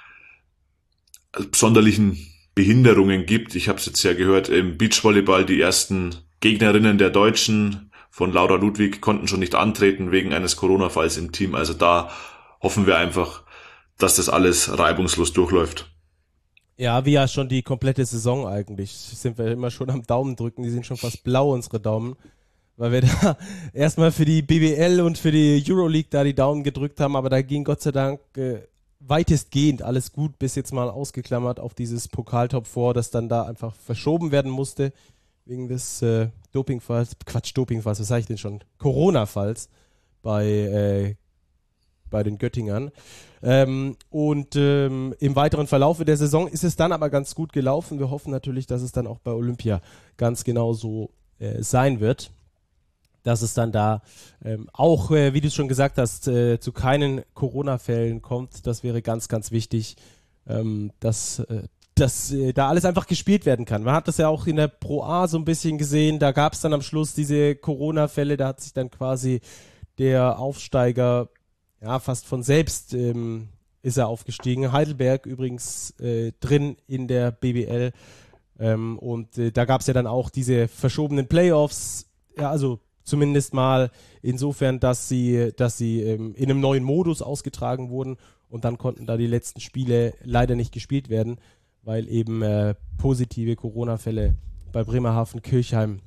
B: sonderlichen Behinderungen gibt. Ich habe es jetzt ja gehört, im Beachvolleyball die ersten Gegnerinnen der Deutschen von Laura Ludwig konnten schon nicht antreten wegen eines Corona-Falls im Team. Also da hoffen wir einfach, dass das alles reibungslos durchläuft.
A: Ja, wie ja schon die komplette Saison eigentlich. Sind wir immer schon am Daumen drücken, die sind schon fast blau, unsere Daumen. Weil wir da erstmal für die B B L und für die Euroleague da die Daumen gedrückt haben, aber da ging Gott sei Dank äh, weitestgehend alles gut, bis jetzt mal ausgeklammert auf dieses Pokaltop vor, das dann da einfach verschoben werden musste, wegen des äh, Dopingfalls, Quatsch, Dopingfalls, was sag ich denn schon? Corona-Falls bei, äh, bei den Göttingern. Ähm, und ähm, im weiteren Verlauf der Saison ist es dann aber ganz gut gelaufen. Wir hoffen natürlich, dass es dann auch bei Olympia ganz genau so äh, sein wird, dass es dann da ähm, auch, äh, wie du schon gesagt hast, äh, zu keinen Corona-Fällen kommt. Das wäre ganz, ganz wichtig, ähm, dass, äh, dass äh, da alles einfach gespielt werden kann. Man hat das ja auch in der Pro A so ein bisschen gesehen. Da gab es dann am Schluss diese Corona-Fälle. Da hat sich dann quasi der Aufsteiger ja, fast von selbst ähm, ist er aufgestiegen. Heidelberg übrigens äh, drin in der B B L. Ähm, und äh, da gab es ja dann auch diese verschobenen Playoffs. Ja, also zumindest mal insofern, dass sie, dass sie ähm, in einem neuen Modus ausgetragen wurden. Und dann konnten da die letzten Spiele leider nicht gespielt werden, weil eben äh, positive Corona-Fälle bei Bremerhaven, Kirchheim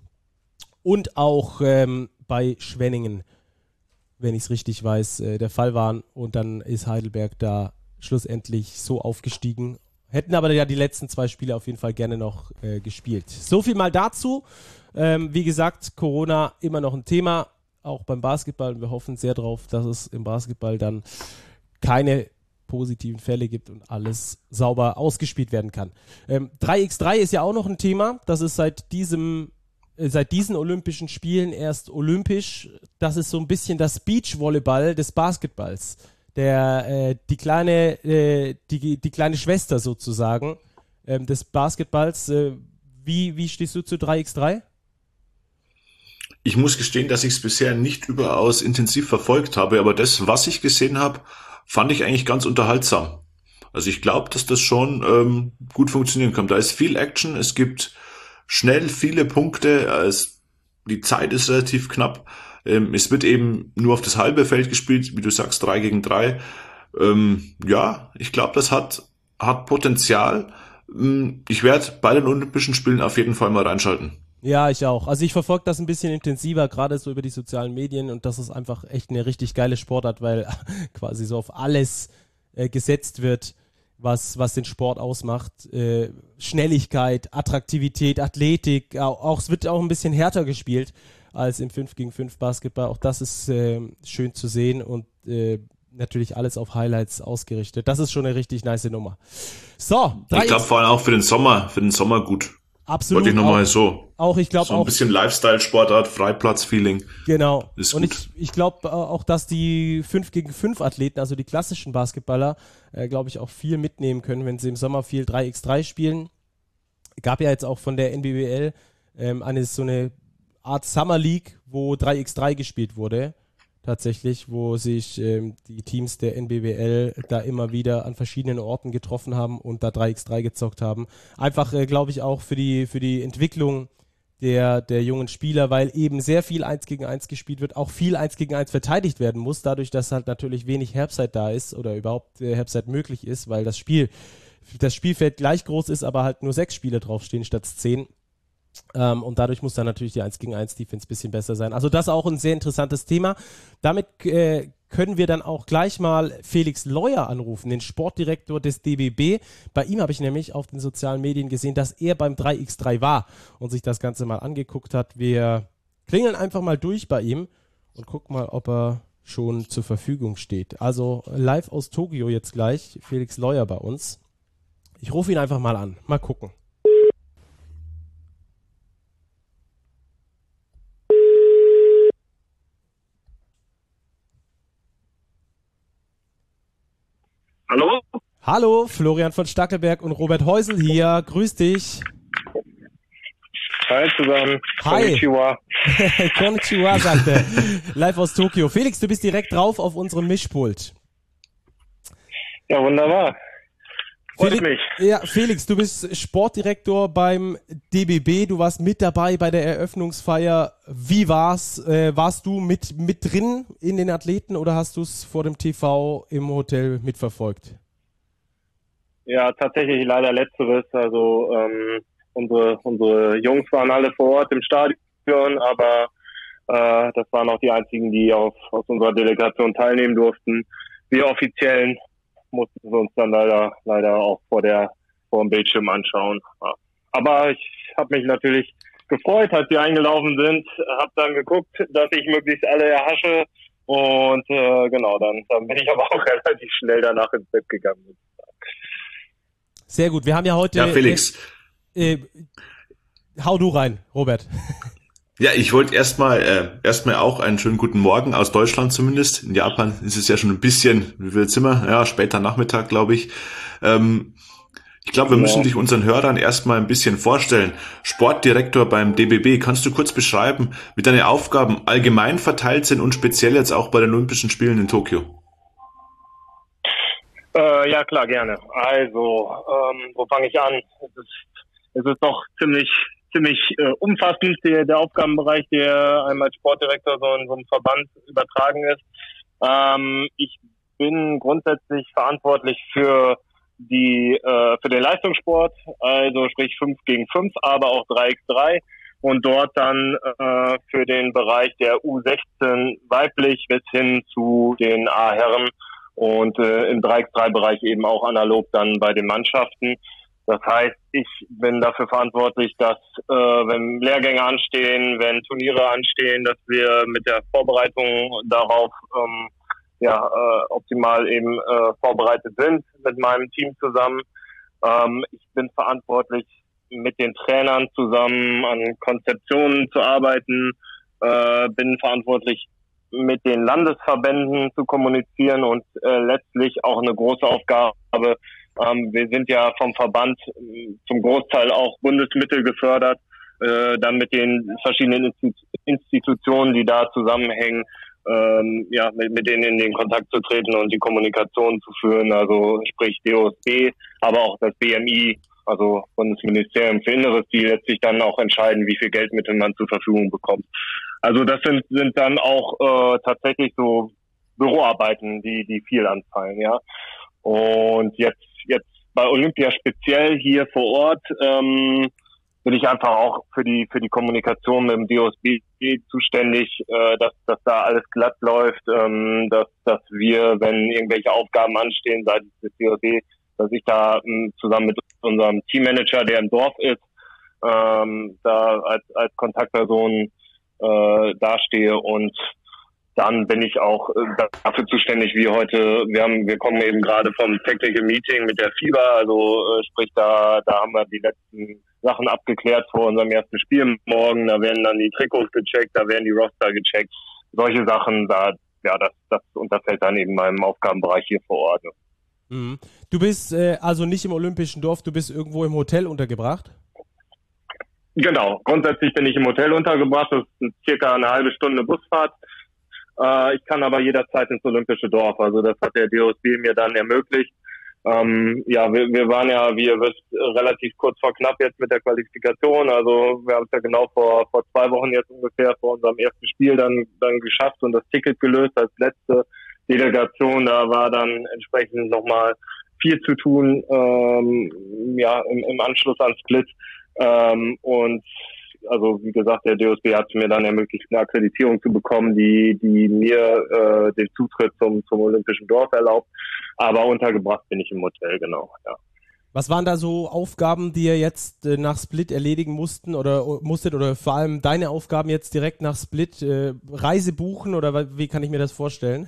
A: und auch ähm, bei Schwenningen, wenn ich es richtig weiß, äh, der Fall waren. Und dann ist Heidelberg da schlussendlich so aufgestiegen. Hätten aber ja die letzten zwei Spiele auf jeden Fall gerne noch äh, gespielt. So viel mal dazu. Ähm, wie gesagt, Corona immer noch ein Thema, auch beim Basketball. Und wir hoffen sehr drauf, dass es im Basketball dann keine positiven Fälle gibt und alles sauber ausgespielt werden kann. Ähm, drei gegen drei ist ja auch noch ein Thema. Das ist seit diesem seit diesen Olympischen Spielen erst olympisch. Das ist so ein bisschen das Beachvolleyball des Basketballs. Der, äh, die kleine, äh, die, die kleine Schwester sozusagen ähm, des Basketballs. Äh, wie, wie stehst du zu drei gegen drei?
B: Ich muss gestehen, dass ich es bisher nicht überaus intensiv verfolgt habe, aber das, was ich gesehen habe, fand ich eigentlich ganz unterhaltsam. Also ich glaube, dass das schon ähm, gut funktionieren kann. Da ist viel Action, es gibt schnell viele Punkte, es, die Zeit ist relativ knapp. Ähm, es wird eben nur auf das halbe Feld gespielt, wie du sagst, drei gegen drei. Ähm, ja, ich glaube, das hat, hat Potenzial. Ähm, ich werde bei den Olympischen Spielen auf jeden Fall mal reinschalten.
A: Ja, ich auch. Also ich verfolge das ein bisschen intensiver, gerade so über die sozialen Medien, und das ist einfach echt eine richtig geile Sportart, weil quasi so auf alles äh, gesetzt wird, was, was den Sport ausmacht. Äh, Schnelligkeit, Attraktivität, Athletik, auch, auch, es wird auch ein bisschen härter gespielt als im fünf gegen fünf Basketball. Auch das ist äh, schön zu sehen und äh, natürlich alles auf Highlights ausgerichtet. Das ist schon eine richtig nice Nummer. So,
B: ich glaube vor allem auch für den Sommer, für den Sommer gut.
A: Absolut.
B: Wollte ich nochmal so.
A: Auch, ich glaube
B: so ein
A: auch.
B: bisschen Lifestyle-Sportart, Freiplatz-Feeling.
A: Genau.
B: Ist
A: und
B: gut.
A: ich, ich glaube auch, dass die fünf gegen fünf Athleten, also die klassischen Basketballer, äh, glaube ich, auch viel mitnehmen können, wenn sie im Sommer viel drei gegen drei spielen. Gab ja jetzt auch von der N B B L ähm, eine so eine Art Summer League, wo drei gegen drei gespielt wurde. Tatsächlich, wo sich ähm, die Teams der N B B L da immer wieder an verschiedenen Orten getroffen haben und da drei gegen drei gezockt haben. Einfach, äh, glaube ich, auch für die, für die Entwicklung der, der jungen Spieler, weil eben sehr viel eins gegen eins gespielt wird, auch viel eins gegen eins verteidigt werden muss, dadurch, dass halt natürlich wenig Herbstzeit da ist oder überhaupt äh, Herbstzeit möglich ist, weil das Spiel, das Spielfeld gleich groß ist, aber halt nur sechs Spieler draufstehen statt zehn. Ähm, und dadurch muss dann natürlich die eins gegen eins Defense ein bisschen besser sein. Also das ist auch ein sehr interessantes Thema. Damit äh, können wir dann auch gleich mal Felix Leuer anrufen, den Sportdirektor des D B B. Bei ihm habe ich nämlich auf den sozialen Medien gesehen, dass er beim drei gegen drei war und sich das Ganze mal angeguckt hat. Wir klingeln einfach mal durch bei ihm und gucken mal, ob er schon zur Verfügung steht. Also live aus Tokio jetzt gleich, Felix Leuer bei uns. Ich rufe ihn einfach mal an. Mal gucken.
C: Hallo?
A: Hallo, Florian von Stackelberg und Robert Heusel hier. Grüß dich.
C: Hi zusammen.
A: Hi.
C: Konnichiwa.
A: Konnichiwa, sagt er. Live aus Tokio. Felix, du bist direkt drauf auf unserem Mischpult.
C: Ja, wunderbar.
A: Felix, mich. Ja, Felix, du bist Sportdirektor beim D B B, du warst mit dabei bei der Eröffnungsfeier. Wie war's? Äh, warst du mit, mit drin in den Athleten oder hast du es vor dem T V im Hotel mitverfolgt?
D: Ja, tatsächlich leider letzteres. Also ähm, unsere, unsere Jungs waren alle vor Ort im Stadion, aber äh, das waren auch die einzigen, die auf, aus unserer Delegation teilnehmen durften. Wir Offiziellen mussten wir uns dann leider leider auch vor der vor dem Bildschirm anschauen. Ja. Aber ich habe mich natürlich gefreut, als wir eingelaufen sind, habe dann geguckt, dass ich möglichst alle erhasche und äh, genau, dann, dann bin ich aber auch relativ schnell danach ins Bett gegangen.
A: Sehr gut, wir haben ja heute...
B: Ja, Felix.
A: Äh, äh, hau du rein, Robert.
B: Ja, ich wollte erstmal äh, erstmal auch einen schönen guten Morgen aus Deutschland zumindest. In Japan ist es ja schon ein bisschen, wie viel Zimmer? Ja, später Nachmittag, glaube ich. Ähm, ich glaube, wir ja. müssen dich unseren Hörern erstmal ein bisschen vorstellen. Sportdirektor beim D B B, kannst du kurz beschreiben, wie deine Aufgaben allgemein verteilt sind und speziell jetzt auch bei den Olympischen Spielen in Tokio?
D: Äh, ja, klar, gerne. Also, ähm, wo fange ich an? Es ist, es ist doch ziemlich ziemlich äh, umfassend, der, der Aufgabenbereich, der einem als Sportdirektor so in so einem Verband übertragen ist. Ähm, ich bin grundsätzlich verantwortlich für die äh, für den Leistungssport, also sprich fünf gegen fünf, aber auch drei gegen drei und dort dann äh, für den Bereich der U sechzehn weiblich bis hin zu den A-Herren und äh, im drei gegen drei Bereich eben auch analog dann bei den Mannschaften. Das heißt, ich bin dafür verantwortlich, dass äh, wenn Lehrgänge anstehen, wenn Turniere anstehen, dass wir mit der Vorbereitung darauf ähm, ja äh, optimal eben äh, vorbereitet sind mit meinem Team zusammen. Ähm, ich bin verantwortlich, mit den Trainern zusammen an Konzeptionen zu arbeiten, äh, bin verantwortlich, mit den Landesverbänden zu kommunizieren und äh, letztlich auch eine große Aufgabe. Ähm, wir sind ja vom Verband äh, zum Großteil auch Bundesmittel gefördert, äh, dann mit den verschiedenen Institu- Institutionen, die da zusammenhängen, ähm, ja, mit, mit denen in den Kontakt zu treten und die Kommunikation zu führen, also sprich D O S B, aber auch das B M I, also Bundesministerium für Inneres, die letztlich dann auch entscheiden, wie viel Geldmittel man zur Verfügung bekommt. Also das sind sind dann auch äh, tatsächlich so Büroarbeiten, die die viel anfallen, ja. Und jetzt jetzt bei Olympia speziell hier vor Ort ähm, bin ich einfach auch für die für die Kommunikation mit dem D O S B zuständig, äh, dass dass da alles glatt läuft, ähm, dass dass wir, wenn irgendwelche Aufgaben anstehen seitens des D O S B, dass ich da ähm, zusammen mit unserem Teammanager, der im Dorf ist, ähm, da als als Kontaktperson äh, dastehe und dann bin ich auch äh, dafür zuständig, wie heute, wir haben, wir kommen eben gerade vom Technical Meeting mit der FIBA, also äh, sprich da, da haben wir die letzten Sachen abgeklärt vor unserem ersten Spiel morgen, da werden dann die Trikots gecheckt, da werden die Roster gecheckt, solche Sachen, da, ja, das, das unterfällt dann eben meinem Aufgabenbereich hier vor Ort.
A: Mhm. Du bist äh, also nicht im Olympischen Dorf, du bist irgendwo im Hotel untergebracht?
D: Genau, grundsätzlich bin ich im Hotel untergebracht, das ist circa eine halbe Stunde Busfahrt. Äh, ich kann aber jederzeit ins Olympische Dorf, also das hat der D O S B mir dann ermöglicht. Ähm, ja, wir, wir waren ja, wie ihr wisst, relativ kurz vor knapp jetzt mit der Qualifikation, also wir haben es ja genau vor vor zwei Wochen jetzt ungefähr vor unserem ersten Spiel dann dann geschafft und das Ticket gelöst als letzte Delegation. Da war dann entsprechend nochmal viel zu tun, ähm, ja, im, im Anschluss an Split. Ähm, und also wie gesagt, der D O S B hat mir dann ermöglicht, eine Akkreditierung zu bekommen, die die mir äh, den Zutritt zum zum Olympischen Dorf erlaubt. Aber untergebracht bin ich im Hotel, genau. Ja.
A: Was waren da so Aufgaben, die ihr jetzt äh, nach Split erledigen mussten oder musstet oder vor allem deine Aufgaben jetzt direkt nach Split? Äh, Reise buchen oder wie kann ich mir das vorstellen?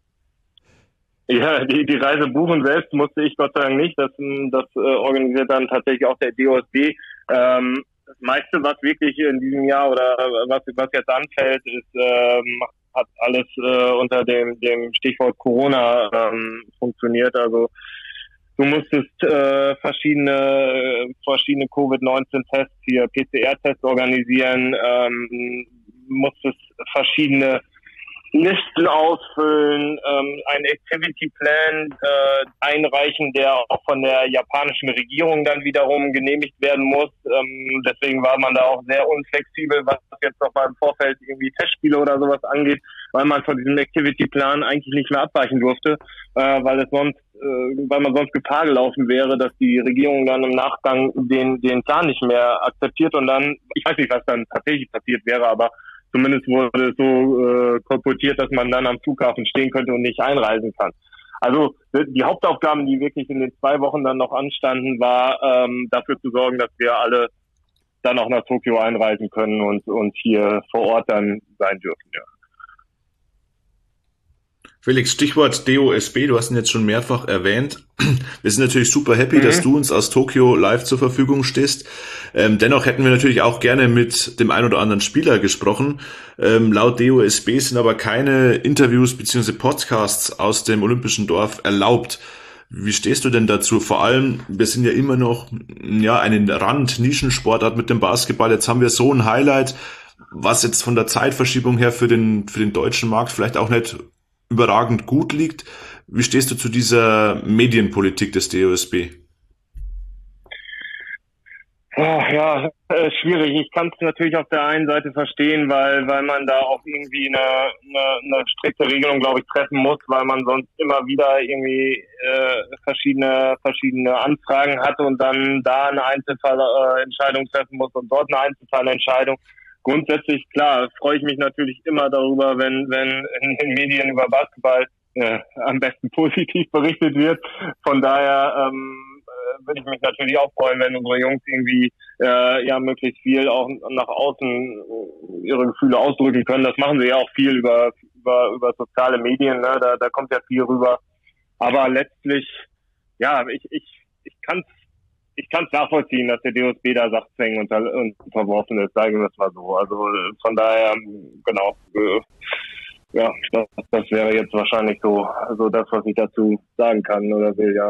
D: Ja, die, die Reise buchen selbst musste ich Gott sei Dank nicht. Das, das äh, organisiert dann tatsächlich auch der D O S B. Ähm, das meiste, was wirklich in diesem Jahr oder was, was jetzt anfällt, ist, ähm, hat alles äh, unter dem, dem Stichwort Corona ähm, funktioniert. Also du musstest äh, verschiedene verschiedene Covid neunzehn Tests, hier P C R Tests organisieren, ähm, musstest verschiedene Listen ausfüllen, ähm, einen Activity Plan äh, einreichen, der auch von der japanischen Regierung dann wiederum genehmigt werden muss. Ähm, deswegen war man da auch sehr unflexibel, was jetzt noch mal im Vorfeld irgendwie Testspiele oder sowas angeht, weil man von diesem Activity Plan eigentlich nicht mehr abweichen durfte, äh, weil es sonst, äh, weil man sonst Gefahr gelaufen wäre, dass die Regierung dann im Nachgang den den Plan nicht mehr akzeptiert und dann, ich weiß nicht, was dann tatsächlich passiert wäre, aber zumindest wurde es so äh, kolportiert, dass man dann am Flughafen stehen könnte und nicht einreisen kann. Also die Hauptaufgaben, die wirklich in den zwei Wochen dann noch anstanden, war ähm, dafür zu sorgen, dass wir alle dann auch nach Tokio einreisen können und, und hier vor Ort dann sein dürfen. Ja.
B: Felix, Stichwort D O S B, du hast ihn jetzt schon mehrfach erwähnt. Wir sind natürlich super happy, mhm. dass du uns aus Tokio live zur Verfügung stehst. Ähm, dennoch hätten wir natürlich auch gerne mit dem ein oder anderen Spieler gesprochen. Ähm, laut D O S B sind aber keine Interviews bzw. Podcasts aus dem Olympischen Dorf erlaubt. Wie stehst du denn dazu? Vor allem, wir sind ja immer noch ja eine Rand-Nischensportart mit dem Basketball. Jetzt haben wir so ein Highlight, was jetzt von der Zeitverschiebung her für den für den deutschen Markt vielleicht auch nicht überragend gut liegt. Wie stehst du zu dieser Medienpolitik des D O S B?
D: Oh, ja, äh, schwierig. Ich kann es natürlich auf der einen Seite verstehen, weil weil man da auch irgendwie eine, eine, eine strikte Regelung, glaube ich, treffen muss, weil man sonst immer wieder irgendwie äh, verschiedene verschiedene Anfragen hat und dann da eine Einzelfallentscheidung äh, treffen muss und dort eine Einzelfallentscheidung. Grundsätzlich, klar, freue ich mich natürlich immer darüber, wenn wenn in den Medien über Basketball äh, am besten positiv berichtet wird. Von daher ähm, äh, würde ich mich natürlich auch freuen, wenn unsere Jungs irgendwie äh, ja möglichst viel auch nach außen ihre Gefühle ausdrücken können. Das machen sie ja auch viel über über über soziale Medien, ne? Da da kommt ja viel rüber. Aber letztlich, ja, ich ich ich kann Ich kann es nachvollziehen, dass der D O S B da sagt, zwängen und unterworfen ist, sagen wir es mal so. Also von daher, genau, äh, ja, das, das wäre jetzt wahrscheinlich so, also das, was ich dazu sagen kann oder will, ja.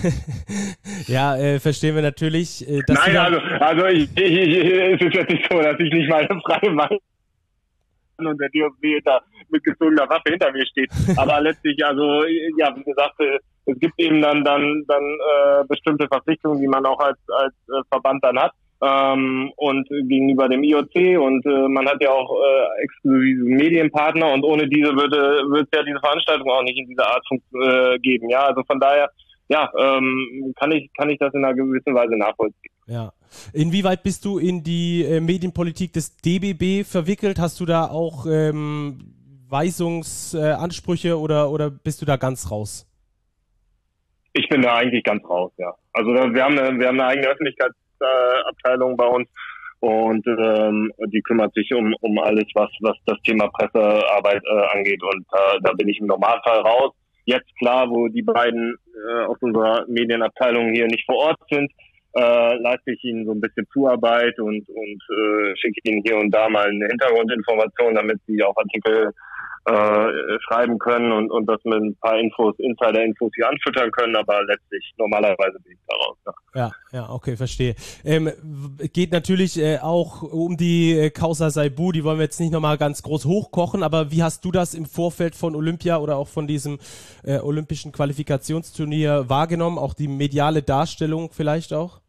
A: ja, äh, verstehen wir natürlich. Äh, dass
D: Nein, also, also ich, ich, ich, es ist jetzt nicht so, dass ich nicht meine freie Meinung und der D O S B da mit gezogener Waffe hinter mir steht. Aber letztlich, also, ja, wie gesagt, es gibt eben dann dann dann äh, bestimmte Verpflichtungen, die man auch als als äh, Verband dann hat ähm, und gegenüber dem I O C und äh, man hat ja auch äh, exklusive Medienpartner und ohne diese würde würde es ja diese Veranstaltung auch nicht in dieser Art äh, geben. Ja, also von daher, ja, ähm, kann ich kann ich das in einer gewissen Weise nachvollziehen.
A: Ja. Inwieweit bist du in die äh, Medienpolitik des D B B verwickelt? Hast du da auch ähm, Weisungsansprüche äh, oder oder bist du da ganz raus?
D: Ich bin da eigentlich ganz raus, ja. Also wir haben eine, wir haben eine eigene Öffentlichkeitsabteilung äh, bei uns und ähm, die kümmert sich um um alles, was was das Thema Pressearbeit äh, angeht und äh, da bin ich im Normalfall raus. Jetzt klar, wo die beiden äh, aus unserer Medienabteilung hier nicht vor Ort sind, äh, leiste ich ihnen so ein bisschen Zuarbeit und und äh, schicke ihnen hier und da mal eine Hintergrundinformation, damit sie auch Artikel äh, schreiben können und und das mit ein paar Infos, Insider-Infos hier anfüttern können, aber letztlich normalerweise bin ich da raus. Ja,
A: ja, ja, okay, verstehe. Ähm, geht natürlich äh, auch um die äh, Causa Saibu, die wollen wir jetzt nicht nochmal ganz groß hochkochen, aber wie hast du das im Vorfeld von Olympia oder auch von diesem äh, olympischen Qualifikationsturnier wahrgenommen, auch die mediale Darstellung vielleicht auch?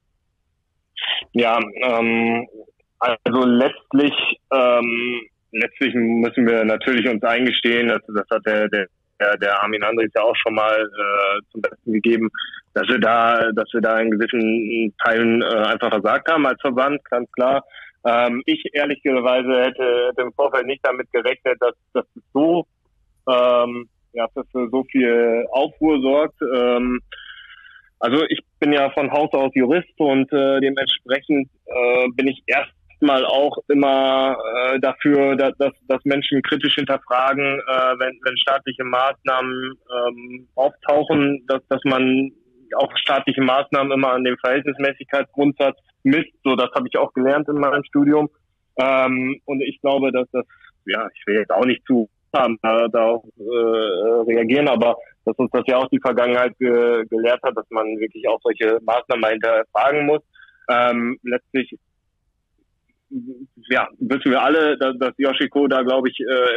D: Ja, ähm, also letztlich ähm, Letztlich müssen wir natürlich uns eingestehen, das, das hat der, der, der Armin Andries ja auch schon mal äh, zum Besten gegeben, dass wir da, dass wir da in gewissen Teilen äh, einfach versagt haben als Verband, ganz klar. Ähm, ich ehrlicherweise hätte, hätte im Vorfeld nicht damit gerechnet, dass dass es so ähm, ja für, für so viel Aufruhr sorgt. Ähm, also ich bin ja von Haus aus Jurist und äh, dementsprechend äh, bin ich erst mal auch immer äh, dafür, dass, dass, dass Menschen kritisch hinterfragen, äh, wenn, wenn staatliche Maßnahmen ähm, auftauchen, dass, dass man auch staatliche Maßnahmen immer an dem Verhältnismäßigkeitsgrundsatz misst. So, das habe ich auch gelernt in meinem Studium. Ähm, und ich glaube, dass das, ja, ich will jetzt auch nicht zu haben, da, da auch äh, reagieren, aber dass uns das ja auch die Vergangenheit ge, gelehrt hat, dass man wirklich auch solche Maßnahmen hinterfragen muss. Ähm, letztlich ja, wissen wir alle, dass, dass Yoshiko da, glaube ich, äh, im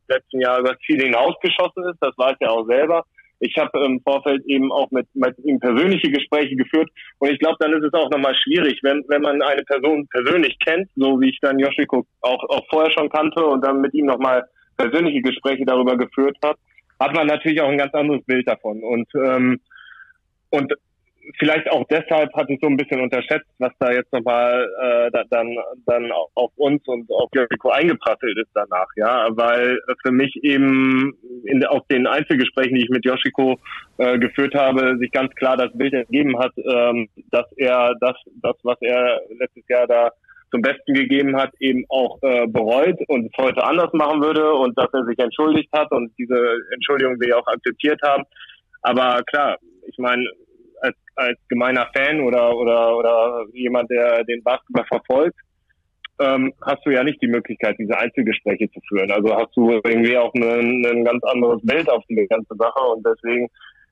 D: letzten Jahr über das Ziel hinausgeschossen ist. Das weiß er auch selber. Ich habe im Vorfeld eben auch mit, mit ihm persönliche Gespräche geführt und ich glaube, dann ist es auch nochmal schwierig, wenn wenn man eine Person persönlich kennt, so wie ich dann Yoshiko auch, auch vorher schon kannte und dann mit ihm nochmal persönliche Gespräche darüber geführt hat, hat man natürlich auch ein ganz anderes Bild davon. Und ähm, und vielleicht auch deshalb hatte ich so ein bisschen unterschätzt, was da jetzt nochmal äh, da, dann dann auf uns und auf Yoshiko eingeprasselt ist danach, ja, weil für mich eben in, auf den Einzelgesprächen, die ich mit Yoshiko äh, geführt habe, sich ganz klar das Bild ergeben hat, ähm, dass er das, das, was er letztes Jahr da zum Besten gegeben hat, eben auch äh, bereut und es heute anders machen würde und dass er sich entschuldigt hat und diese Entschuldigung wir auch akzeptiert haben. Aber klar, ich meine, als als gemeiner Fan oder oder oder jemand, der den Basketball verfolgt, ähm, hast du ja nicht die Möglichkeit, diese Einzelgespräche zu führen. Also hast du irgendwie auch ein, ein ganz anderes Bild auf die ganze Sache und deswegen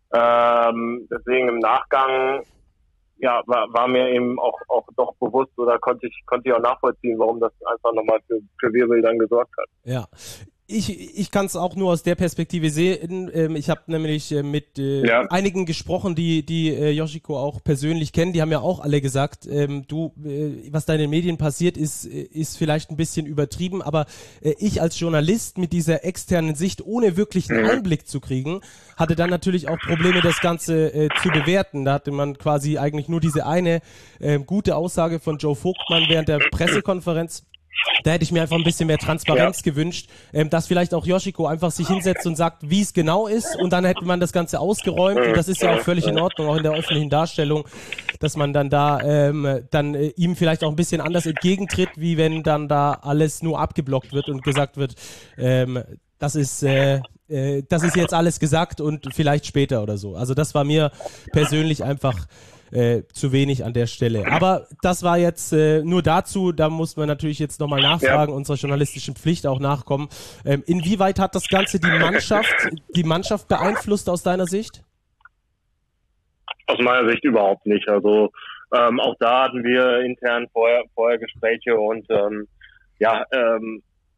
D: ähm, deswegen im Nachgang ja war, war mir eben auch auch doch bewusst oder konnte ich konnte ich auch nachvollziehen, warum das einfach nochmal für für Wirbel dann gesorgt hat.
A: Ja. Ich, ich kann es auch nur aus der Perspektive sehen. Ähm, ich habe nämlich äh, mit äh, ja. einigen gesprochen, die die äh, Yoshiko auch persönlich kennen. Die haben ja auch alle gesagt, ähm, du, äh, was da in den Medien passiert, ist ist vielleicht ein bisschen übertrieben. Aber äh, ich als Journalist mit dieser externen Sicht, ohne wirklich einen Einblick zu kriegen, hatte dann natürlich auch Probleme, das Ganze äh, zu bewerten. Da hatte man quasi eigentlich nur diese eine äh, gute Aussage von Joe Vogtmann während der Pressekonferenz. Da hätte ich mir einfach ein bisschen mehr Transparenz ja. gewünscht, ähm, dass vielleicht auch Yoshiko einfach sich hinsetzt und sagt, wie es genau ist und dann hätte man das Ganze ausgeräumt und das ist ja auch völlig in Ordnung, auch in der öffentlichen Darstellung, dass man dann da ähm, dann äh, ihm vielleicht auch ein bisschen anders entgegentritt, wie wenn dann da alles nur abgeblockt wird und gesagt wird, ähm, das ist äh, äh, das ist jetzt alles gesagt und vielleicht später oder so. Also das war mir persönlich einfach Äh, zu wenig an der Stelle. Aber das war jetzt äh, nur dazu, da muss man natürlich jetzt nochmal nachfragen, ja. unserer journalistischen Pflicht auch nachkommen. Ähm, inwieweit hat das Ganze die Mannschaft, die Mannschaft beeinflusst aus deiner Sicht?
D: Aus meiner Sicht überhaupt nicht. Also ähm, auch da hatten wir intern vorher, vorher Gespräche und ähm, ja, ähm,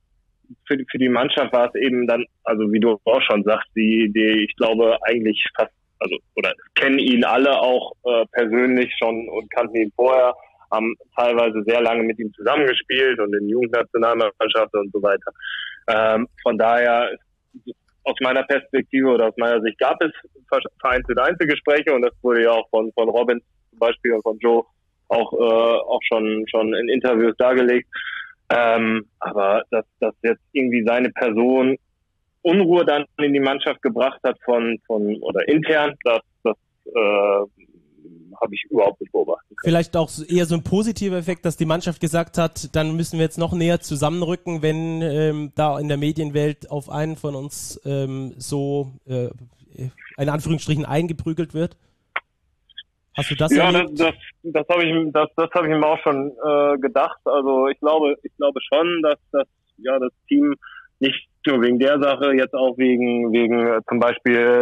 D: für, für die Mannschaft war es eben dann, also wie du auch schon sagst, die, die ich glaube eigentlich fast also oder kennen ihn alle auch äh, persönlich schon und kannten ihn vorher, haben teilweise sehr lange mit ihm zusammengespielt und in Jugendnationalmannschaften und so weiter. Ähm, von daher, aus meiner Perspektive oder aus meiner Sicht gab es vereinzelte Einzelgespräche und das wurde ja auch von von Robin zum Beispiel und von Joe auch äh, auch schon schon in Interviews dargelegt. Ähm, aber dass dass jetzt irgendwie seine Person Unruhe dann in die Mannschaft gebracht hat von von oder intern, das das äh, habe ich überhaupt nicht beobachtet.
A: Vielleicht auch eher so ein positiver Effekt, dass die Mannschaft gesagt hat, dann müssen wir jetzt noch näher zusammenrücken, wenn ähm, da in der Medienwelt auf einen von uns ähm, so äh, in Anführungsstrichen eingeprügelt wird. Hast du das
D: Ja,
A: erlebt?
D: das das, das habe ich das das habe ich mir auch schon äh, gedacht. Also ich glaube ich glaube schon, dass das ja das Team nicht nur wegen der Sache, jetzt auch wegen wegen äh, zum Beispiel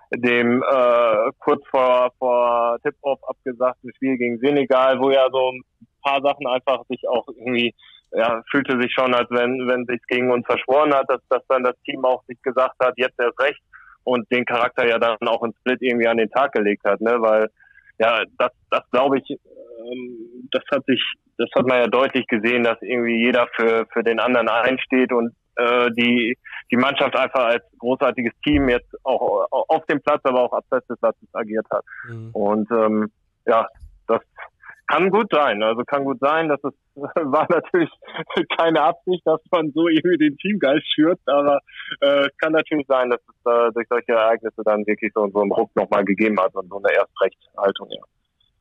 D: dem äh, kurz vor vor Tip-Off abgesagten Spiel gegen Senegal, wo ja so ein paar Sachen einfach sich auch irgendwie, ja, fühlte sich schon, als wenn wenn sich gegen uns verschworen hat, dass dass dann das Team auch sich gesagt hat, jetzt erst recht und den Charakter ja dann auch in Split irgendwie an den Tag gelegt hat, ne, weil ja, das das glaube ich, ähm, das hat sich das hat man ja deutlich gesehen, dass irgendwie jeder für für den anderen einsteht und die die Mannschaft einfach als großartiges Team jetzt auch auf dem Platz, aber auch abseits des Platzes agiert hat. Mhm. Und ähm, ja, das kann gut sein. Also kann gut sein, dass es war natürlich keine Absicht, dass man so irgendwie den Teamgeist schürt, aber äh, es kann natürlich sein, dass es äh, durch solche Ereignisse dann wirklich so, so einen Ruck nochmal gegeben hat und so eine Erstrechthaltung, ja.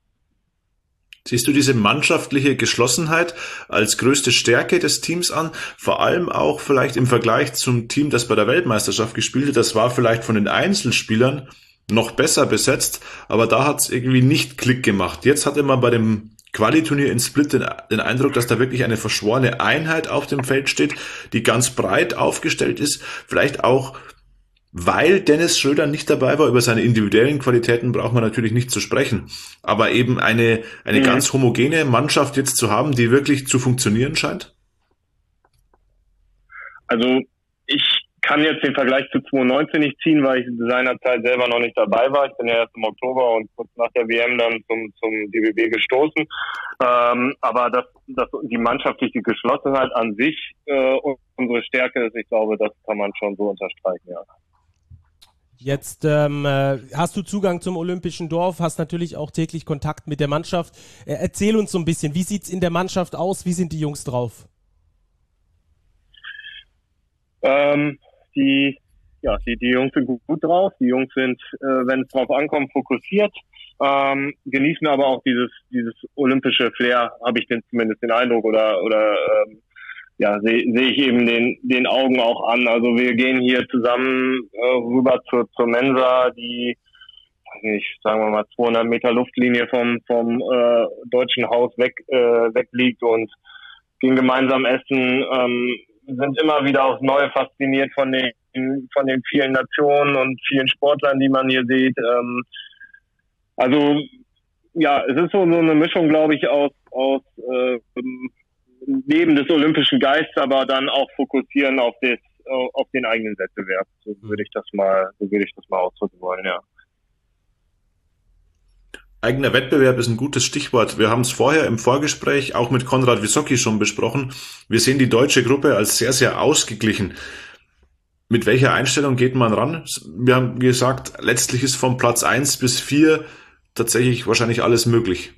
B: Siehst du diese mannschaftliche Geschlossenheit als größte Stärke des Teams an? Vor allem auch vielleicht im Vergleich zum Team, das bei der Weltmeisterschaft gespielt hat. Das war vielleicht von den Einzelspielern noch besser besetzt, aber da hat es irgendwie nicht Klick gemacht. Jetzt hatte man bei dem Quali-Turnier in Split den, den Eindruck, dass da wirklich eine verschworene Einheit auf dem Feld steht, die ganz breit aufgestellt ist. Vielleicht auch, weil Dennis Schröder nicht dabei war. Über seine individuellen Qualitäten braucht man natürlich nicht zu sprechen. Aber eben eine eine mhm. ganz homogene Mannschaft jetzt zu haben, die wirklich zu funktionieren scheint?
D: Also ich kann jetzt den Vergleich zu zwanzig neunzehn nicht ziehen, weil ich seinerzeit selber noch nicht dabei war. Ich bin ja erst im Oktober und kurz nach der W M dann zum, zum D B B gestoßen. Ähm, aber dass, dass die mannschaftliche Geschlossenheit an sich äh, unsere Stärke ist, ich glaube, das kann man schon so unterstreichen, ja.
A: Jetzt ähm, hast du Zugang zum Olympischen Dorf, hast natürlich auch täglich Kontakt mit der Mannschaft. Äh, erzähl uns so ein bisschen, wie sieht's in der Mannschaft aus? Wie sind die Jungs drauf?
D: Ähm, die, ja, die, die Jungs sind gut, gut drauf. Die Jungs sind, äh, wenn es drauf ankommt, fokussiert. Ähm, genießen aber auch dieses, dieses olympische Flair, habe ich denn zumindest den Eindruck, oder, oder, ähm, ja, sehe seh ich eben den, den Augen auch an. Also wir gehen hier zusammen äh, rüber zur, zur Mensa, die, weiß nicht, sagen wir mal zweihundert Meter Luftlinie vom, vom äh, deutschen Haus weg, äh, weg liegt, und gehen gemeinsam essen, ähm, sind immer wieder aufs Neue fasziniert von den, von den vielen Nationen und vielen Sportlern, die man hier sieht. Ähm, also, ja, es ist so, so eine Mischung, glaube ich, aus, aus, äh, Leben des olympischen Geistes, aber dann auch fokussieren auf das, auf den eigenen Wettbewerb. So würde ich das mal, so würde ich das mal ausdrücken wollen, ja.
B: Eigener Wettbewerb ist ein gutes Stichwort. Wir haben es vorher im Vorgespräch auch mit Konrad Wysocki schon besprochen. Wir sehen die deutsche Gruppe als sehr, sehr ausgeglichen. Mit welcher Einstellung geht man ran? Wir haben gesagt, letztlich ist von Platz eins bis vier tatsächlich wahrscheinlich alles möglich.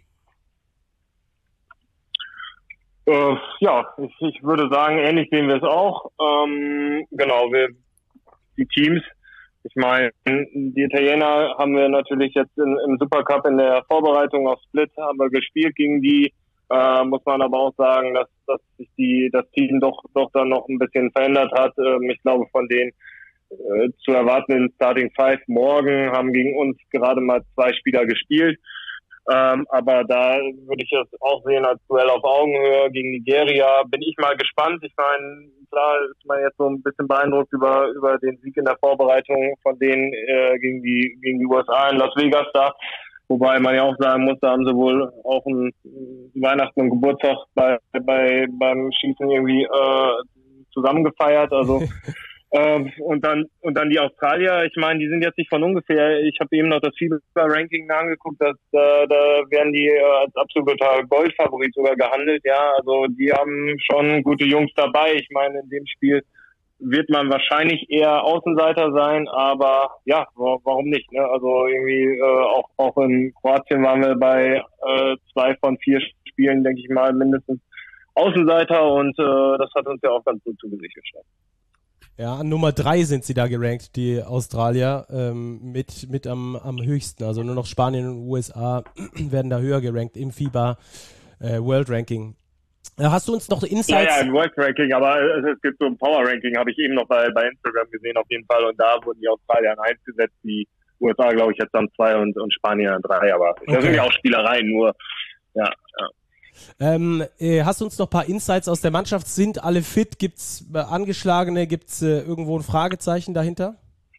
D: Äh, ja, ich, ich würde sagen, ähnlich sehen wir es auch. Ähm, genau, wir, die Teams, ich meine, die Italiener haben wir natürlich jetzt in, im Supercup in der Vorbereitung auf Split haben wir gespielt gegen die. Äh, muss man aber auch sagen, dass, dass sich die, das Team doch, doch dann noch ein bisschen verändert hat. Ähm, ich glaube, von den äh, zu erwartenden Starting Five morgen haben gegen uns gerade mal zwei Spieler gespielt. Ähm, aber da würde ich das auch sehen als Duell auf Augenhöhe gegen Nigeria. Bin ich mal gespannt. Ich meine, klar ist man jetzt so ein bisschen beeindruckt über über den Sieg in der Vorbereitung von denen äh, gegen die gegen die U S A in Las Vegas da. Wobei man ja auch sagen muss, da haben sie wohl auch ein Weihnachten und Geburtstag bei bei beim Schießen irgendwie äh, zusammen gefeiert. Also Ähm, und dann und dann die Australier, ich meine, die sind jetzt nicht von ungefähr, ich habe eben noch das FIBA-Ranking angeguckt, dass, äh, da werden die äh, als absoluter Goldfavorit sogar gehandelt, ja, also die haben schon gute Jungs dabei. Ich meine, in dem Spiel wird man wahrscheinlich eher Außenseiter sein, aber ja, warum nicht, ne? Also irgendwie äh, auch auch in Kroatien waren wir bei äh, zwei von vier Spielen, denke ich mal, mindestens Außenseiter, und äh, das hat uns ja auch ganz gut zu Gesicht gestanden.
A: Ja, an Nummer drei sind sie da gerankt, die Australier, ähm, mit, mit am, am höchsten. Also nur noch Spanien und U S A werden da höher gerankt im FIBA äh, World Ranking. Äh, hast du uns noch Insights?
D: Ja, ja, ein World Ranking, aber es, es gibt so ein Power Ranking, habe ich eben noch bei, bei Instagram gesehen auf jeden Fall, und da wurden die Australier an eins gesetzt, die U S A, glaube ich, jetzt an zwei und, und Spanien an drei, aber okay. Das sind ja auch Spielereien, nur, ja, ja.
A: Ähm, äh, hast du uns noch ein paar Insights aus der Mannschaft? Sind alle fit? Gibt es äh, Angeschlagene? Gibt es äh, irgendwo ein Fragezeichen dahinter?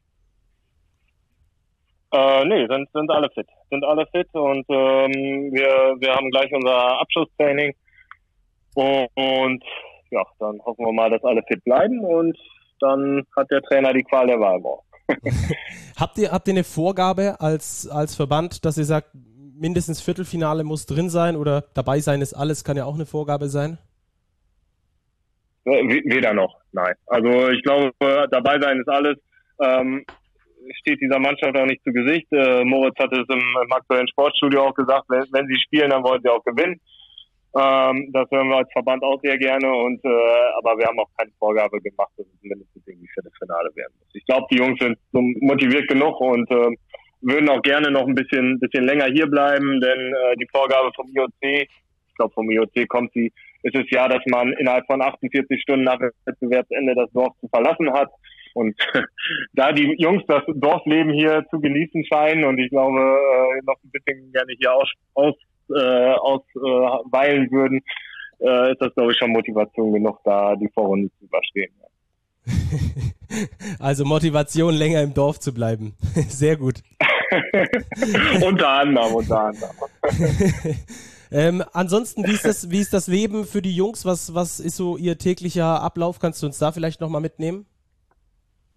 D: Äh, nee, sind, sind alle fit. Sind alle fit, und ähm, wir, wir haben gleich unser Abschlusstraining, und, und ja, dann hoffen wir mal, dass alle fit bleiben, und dann hat der Trainer die Qual der Wahl morgen.
A: habt ihr, habt ihr eine Vorgabe als, als Verband, dass ihr sagt, mindestens Viertelfinale muss drin sein, oder dabei sein ist alles, kann ja auch eine Vorgabe sein?
D: Weder noch, nein. Also ich glaube, dabei sein ist alles. Ähm, steht dieser Mannschaft auch nicht zu Gesicht. Äh, Moritz hat es im, im aktuellen Sportstudio auch gesagt, wenn, wenn sie spielen, dann wollen sie auch gewinnen. Ähm, das hören wir als Verband auch sehr gerne, und äh, aber wir haben auch keine Vorgabe gemacht, dass es mindestens irgendwie Viertelfinale werden muss. Ich glaube, die Jungs sind so motiviert genug und äh, würden auch gerne noch ein bisschen bisschen länger hier bleiben, denn äh, die Vorgabe vom I O C, ich glaube vom I O C kommt sie, ist es ja, dass man innerhalb von achtundvierzig Stunden nach Wettbewerbsende das Dorf zu verlassen hat. Und da die Jungs das Dorfleben hier zu genießen scheinen und ich glaube äh, noch ein bisschen gerne hier aus, aus, äh, ausweilen äh, würden, äh, ist das, glaube ich, schon Motivation genug, da die Vorrunde zu überstehen.
A: Also Motivation, länger im Dorf zu bleiben. Sehr gut.
D: unter anderem, unter anderem.
A: ähm, ansonsten, wie ist das, wie ist das Leben für die Jungs? Was, was ist so ihr täglicher Ablauf? Kannst du uns da vielleicht nochmal mitnehmen?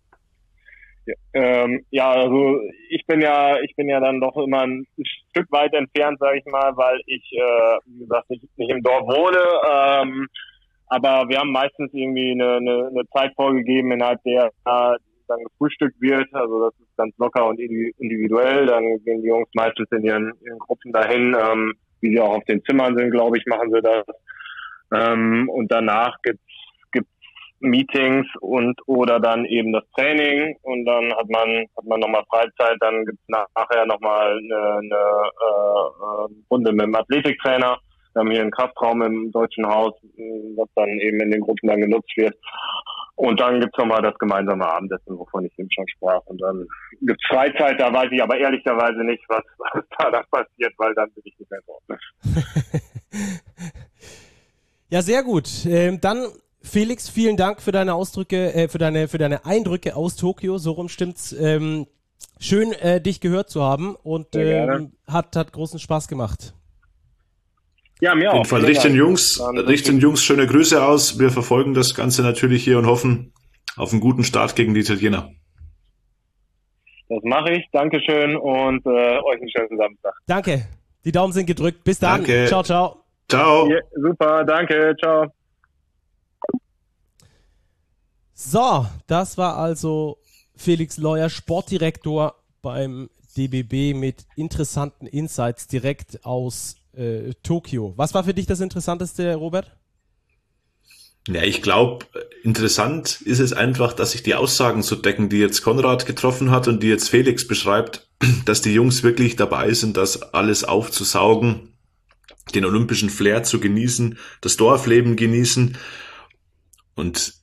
D: Ähm, ja, also ich bin ja, ich bin ja dann doch immer ein Stück weit entfernt, sage ich mal, weil ich, äh, wie gesagt, nicht, nicht im Dorf wohne. Ähm, aber wir haben meistens irgendwie eine, eine, eine Zeit vorgegeben, innerhalb der äh, dann gefrühstückt wird. Also das ist ganz locker und individuell. Dann gehen die Jungs meistens in ihren, ihren Gruppen dahin, ähm, wie sie auch auf den Zimmern sind, glaube ich, machen sie das. Ähm, und danach gibt's Meetings und oder dann eben das Training und dann hat man hat man nochmal Freizeit, dann gibt's nachher nochmal eine, eine äh, Runde mit dem Athletiktrainer. Wir haben hier einen Kraftraum im Deutschen Haus, was dann eben in den Gruppen dann genutzt wird. Und dann gibt's nochmal das gemeinsame Abendessen, wovon ich eben schon sprach. Und dann gibt's Freizeit, da weiß ich aber ehrlicherweise nicht, was, was da dann passiert, weil dann bin ich nicht mehr dort.
A: Ja, sehr gut. Ähm, dann Felix, vielen Dank für deine Ausdrücke, äh, für deine, für deine Eindrücke aus Tokio. So rum stimmt's. Ähm, schön, äh, dich gehört zu haben und ähm, hat, hat großen Spaß gemacht.
D: Ja, mir auch.
B: Auf jeden Fall richten Jungs, richten Jungs schöne Grüße aus. Wir verfolgen das Ganze natürlich hier und hoffen auf einen guten Start gegen die Italiener.
D: Das mache ich. Dankeschön und äh, euch einen schönen Samstag.
A: Danke. Die Daumen sind gedrückt. Bis dann.
B: Danke.
A: Ciao, ciao.
B: Ciao.
D: Ja, super, danke. Ciao.
A: So, das war also Felix Leuer, Sportdirektor beim D B B mit interessanten Insights direkt aus äh, Tokio. Was war für dich das Interessanteste, Robert?
B: Ja, ich glaube, interessant ist es einfach, dass sich die Aussagen zu decken, die jetzt Konrad getroffen hat und die jetzt Felix beschreibt, dass die Jungs wirklich dabei sind, das alles aufzusaugen, den olympischen Flair zu genießen, das Dorfleben genießen und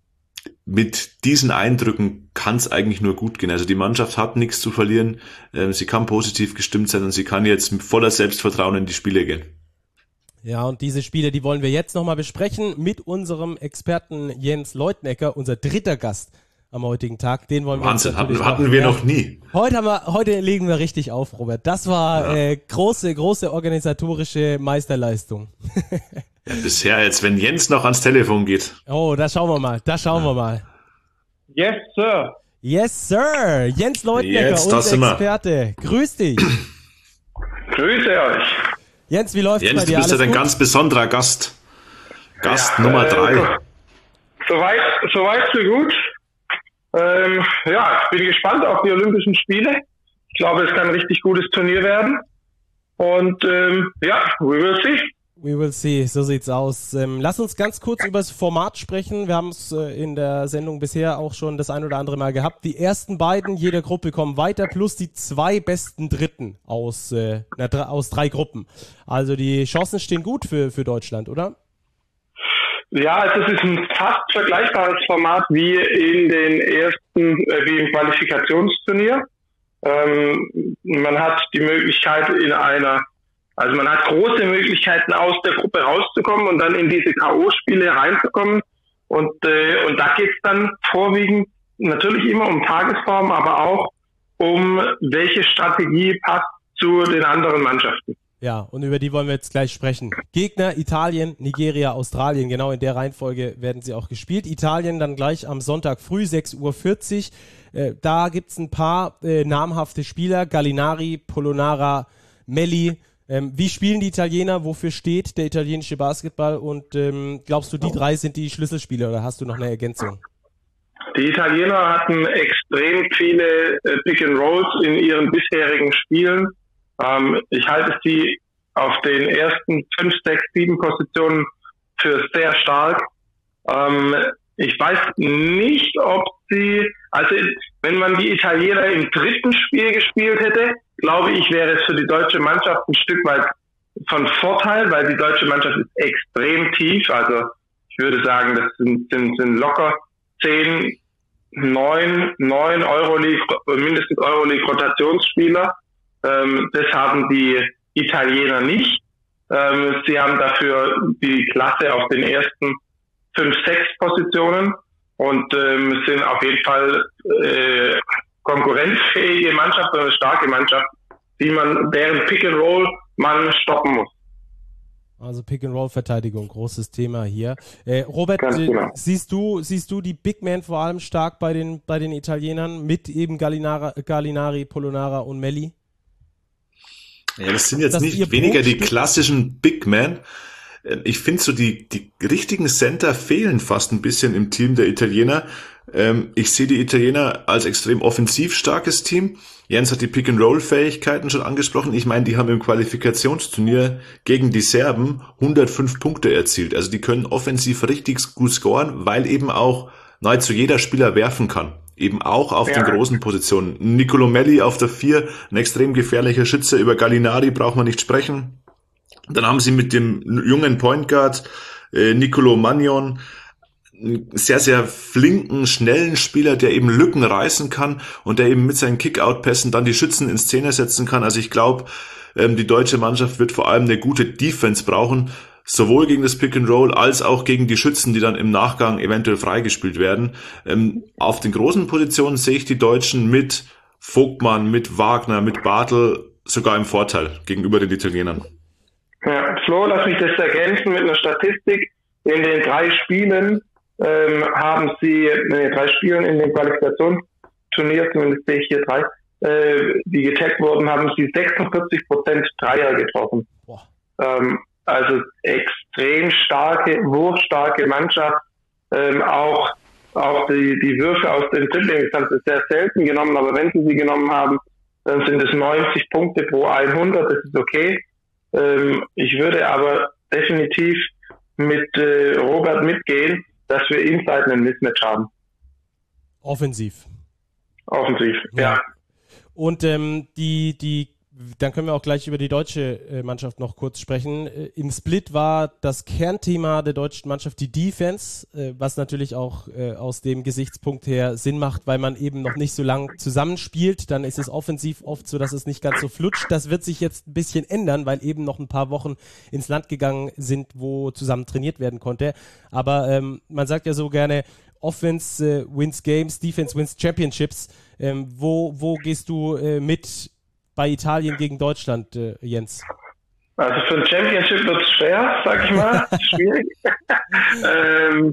B: mit diesen Eindrücken kann es eigentlich nur gut gehen. Also die Mannschaft hat nichts zu verlieren, ähm, sie kann positiv gestimmt sein und sie kann jetzt mit voller Selbstvertrauen in die Spiele gehen.
A: Ja, und diese Spiele, die wollen wir jetzt nochmal besprechen mit unserem Experten Jens Leutnecker, unser dritter Gast am heutigen Tag. Den wollen wir
B: Wahnsinn, hatten, hatten wir noch nie.
A: Heute, haben wir, heute legen wir richtig auf, Robert. Das war
B: Ja.
A: äh, große, große organisatorische Meisterleistung.
B: Ja, bisher jetzt, wenn Jens noch ans Telefon geht.
A: Oh, da schauen wir mal, da schauen ja. wir mal.
D: Yes, Sir.
A: Yes, Sir. Jens Leutnecker,
B: Jetzt, das
A: unser
B: sind wir.
A: Experte. Grüß dich.
D: Grüße euch.
A: Jens, wie läuft's
B: Jens,
A: bei dir?
B: du bist ja
A: Alles
B: ein
A: gut?
B: ganz besonderer Gast. Gast
E: Ja,
B: Nummer
E: äh,
B: drei.
E: So, soweit, soweit so gut. Ähm, ja, ich bin gespannt auf die Olympischen Spiele. Ich glaube, es kann ein richtig gutes Turnier werden. Und ähm, ja, we will see.
A: We will see, so sieht's aus. Ähm, lass uns ganz kurz über das Format sprechen. Wir haben es äh, in der Sendung bisher auch schon das ein oder andere Mal gehabt. Die ersten beiden jeder Gruppe kommen weiter, plus die zwei besten Dritten aus, äh, na, dr- aus drei Gruppen. Also die Chancen stehen gut für, für Deutschland, oder?
E: Ja, es ist ein fast vergleichbares Format wie in den ersten, äh, wie im Qualifikationsturnier. Ähm, man hat die Möglichkeit in einer, also man hat große Möglichkeiten aus der Gruppe rauszukommen und dann in diese K O-Spiele reinzukommen. Und, äh, und da geht es dann vorwiegend natürlich immer um Tagesform, aber auch um welche Strategie passt zu den anderen Mannschaften.
A: Ja, und über die wollen wir jetzt gleich sprechen. Gegner Italien, Nigeria, Australien, genau in der Reihenfolge werden sie auch gespielt. Italien dann gleich am Sonntag früh, sechs Uhr vierzig. Äh, da gibt's ein paar äh, namhafte Spieler, Gallinari, Polonara, Melli. Ähm, wie spielen die Italiener? Wofür steht der italienische Basketball? Und ähm, glaubst du, die drei sind die Schlüsselspieler oder hast du noch eine Ergänzung?
E: Die Italiener hatten extrem viele äh, Pick-and-Rolls in ihren bisherigen Spielen. Ähm, ich halte sie auf den ersten fünf, sechs, sieben Positionen für sehr stark. Ähm, ich weiß nicht, ob sie, also wenn man die Italiener im dritten Spiel gespielt hätte, glaube ich, wäre es für die deutsche Mannschaft ein Stück weit von Vorteil, weil die deutsche Mannschaft ist extrem tief. Also ich würde sagen, das sind, sind, sind locker zehn, neun, neun Euroleague, mindestens Euroleague-Rotationsspieler. Ähm, das haben die Italiener nicht. Ähm, sie haben dafür die Klasse auf den ersten fünf, sechs Positionen und ähm, sind auf jeden Fall äh, konkurrenzfähige Mannschaft, eine starke Mannschaft, die man, deren Pick and Roll man stoppen muss.
A: Also Pick-and-Roll-Verteidigung, großes Thema hier. Äh, Robert,
E: Ganz genau.
A: äh, siehst du siehst du die Big Men vor allem stark bei den bei den Italienern mit eben Gallinara, Gallinari, Polonara und Melli?
B: Ja, das sind jetzt
A: Das
B: nicht
A: ihr
B: weniger die
A: Bruchstück?
B: klassischen Big Men. Ich finde so, die, die richtigen Center fehlen fast ein bisschen im Team der Italiener. Ähm, ich sehe die Italiener als extrem offensiv starkes Team. Jens hat die Pick-and-Roll-Fähigkeiten schon angesprochen. Ich meine, die haben im Qualifikationsturnier gegen die Serben hundertfünf Punkte erzielt. Also die können offensiv richtig gut scoren, weil eben auch nahezu jeder Spieler werfen kann. Eben auch auf
E: Ja.
B: den großen Positionen. Nicolo Melli auf der vier, ein extrem gefährlicher Schütze. Über Gallinari braucht man nicht sprechen. Dann haben sie mit dem jungen Point Guard äh, Nicolo Magnon einen sehr, sehr flinken, schnellen Spieler, der eben Lücken reißen kann und der eben mit seinen Kick-Out-Pässen dann die Schützen in Szene setzen kann. Also ich glaube, ähm, die deutsche Mannschaft wird vor allem eine gute Defense brauchen, sowohl gegen das Pick-and-Roll als auch gegen die Schützen, die dann im Nachgang eventuell freigespielt werden. Ähm, auf den großen Positionen sehe ich die Deutschen mit Vogtmann, mit Wagner, mit Bartel sogar im Vorteil gegenüber den Italienern.
E: Ja, Flo, lass mich das ergänzen mit einer Statistik. In den drei Spielen ähm, haben sie, in den drei Spielen in den Qualifikationsturnier, zumindest sehe ich hier drei, äh, die getaggt wurden, haben sie sechsundvierzig Prozent Dreier getroffen. Ähm, also extrem starke, wurfstarke Mannschaft. Ähm, auch auch die, die Würfe aus den Dribblings haben sie sehr selten genommen, aber wenn sie sie genommen haben, dann sind es neunzig Punkte pro hundert, das ist okay. Ähm, ich würde aber definitiv mit äh, Robert mitgehen, dass wir inside einen Mismatch haben.
A: Offensiv.
E: Offensiv, ja.
A: Ja. Und ähm, die, die, dann können wir auch gleich über die deutsche äh, Mannschaft noch kurz sprechen. Äh, Im Split war das Kernthema der deutschen Mannschaft die Defense, äh, was natürlich auch äh, aus dem Gesichtspunkt her Sinn macht, weil man eben noch nicht so lang zusammenspielt. Dann ist es offensiv oft so, dass es nicht ganz so flutscht. Das wird sich jetzt ein bisschen ändern, weil eben noch ein paar Wochen ins Land gegangen sind, wo zusammen trainiert werden konnte. Aber ähm, man sagt ja so gerne, Offense äh, wins Games, Defense wins Championships. Ähm, wo, wo gehst du äh, mit bei Italien gegen Deutschland, äh, Jens?
E: Also für ein Championship wird es schwer, sag ich mal. Schwierig. ähm,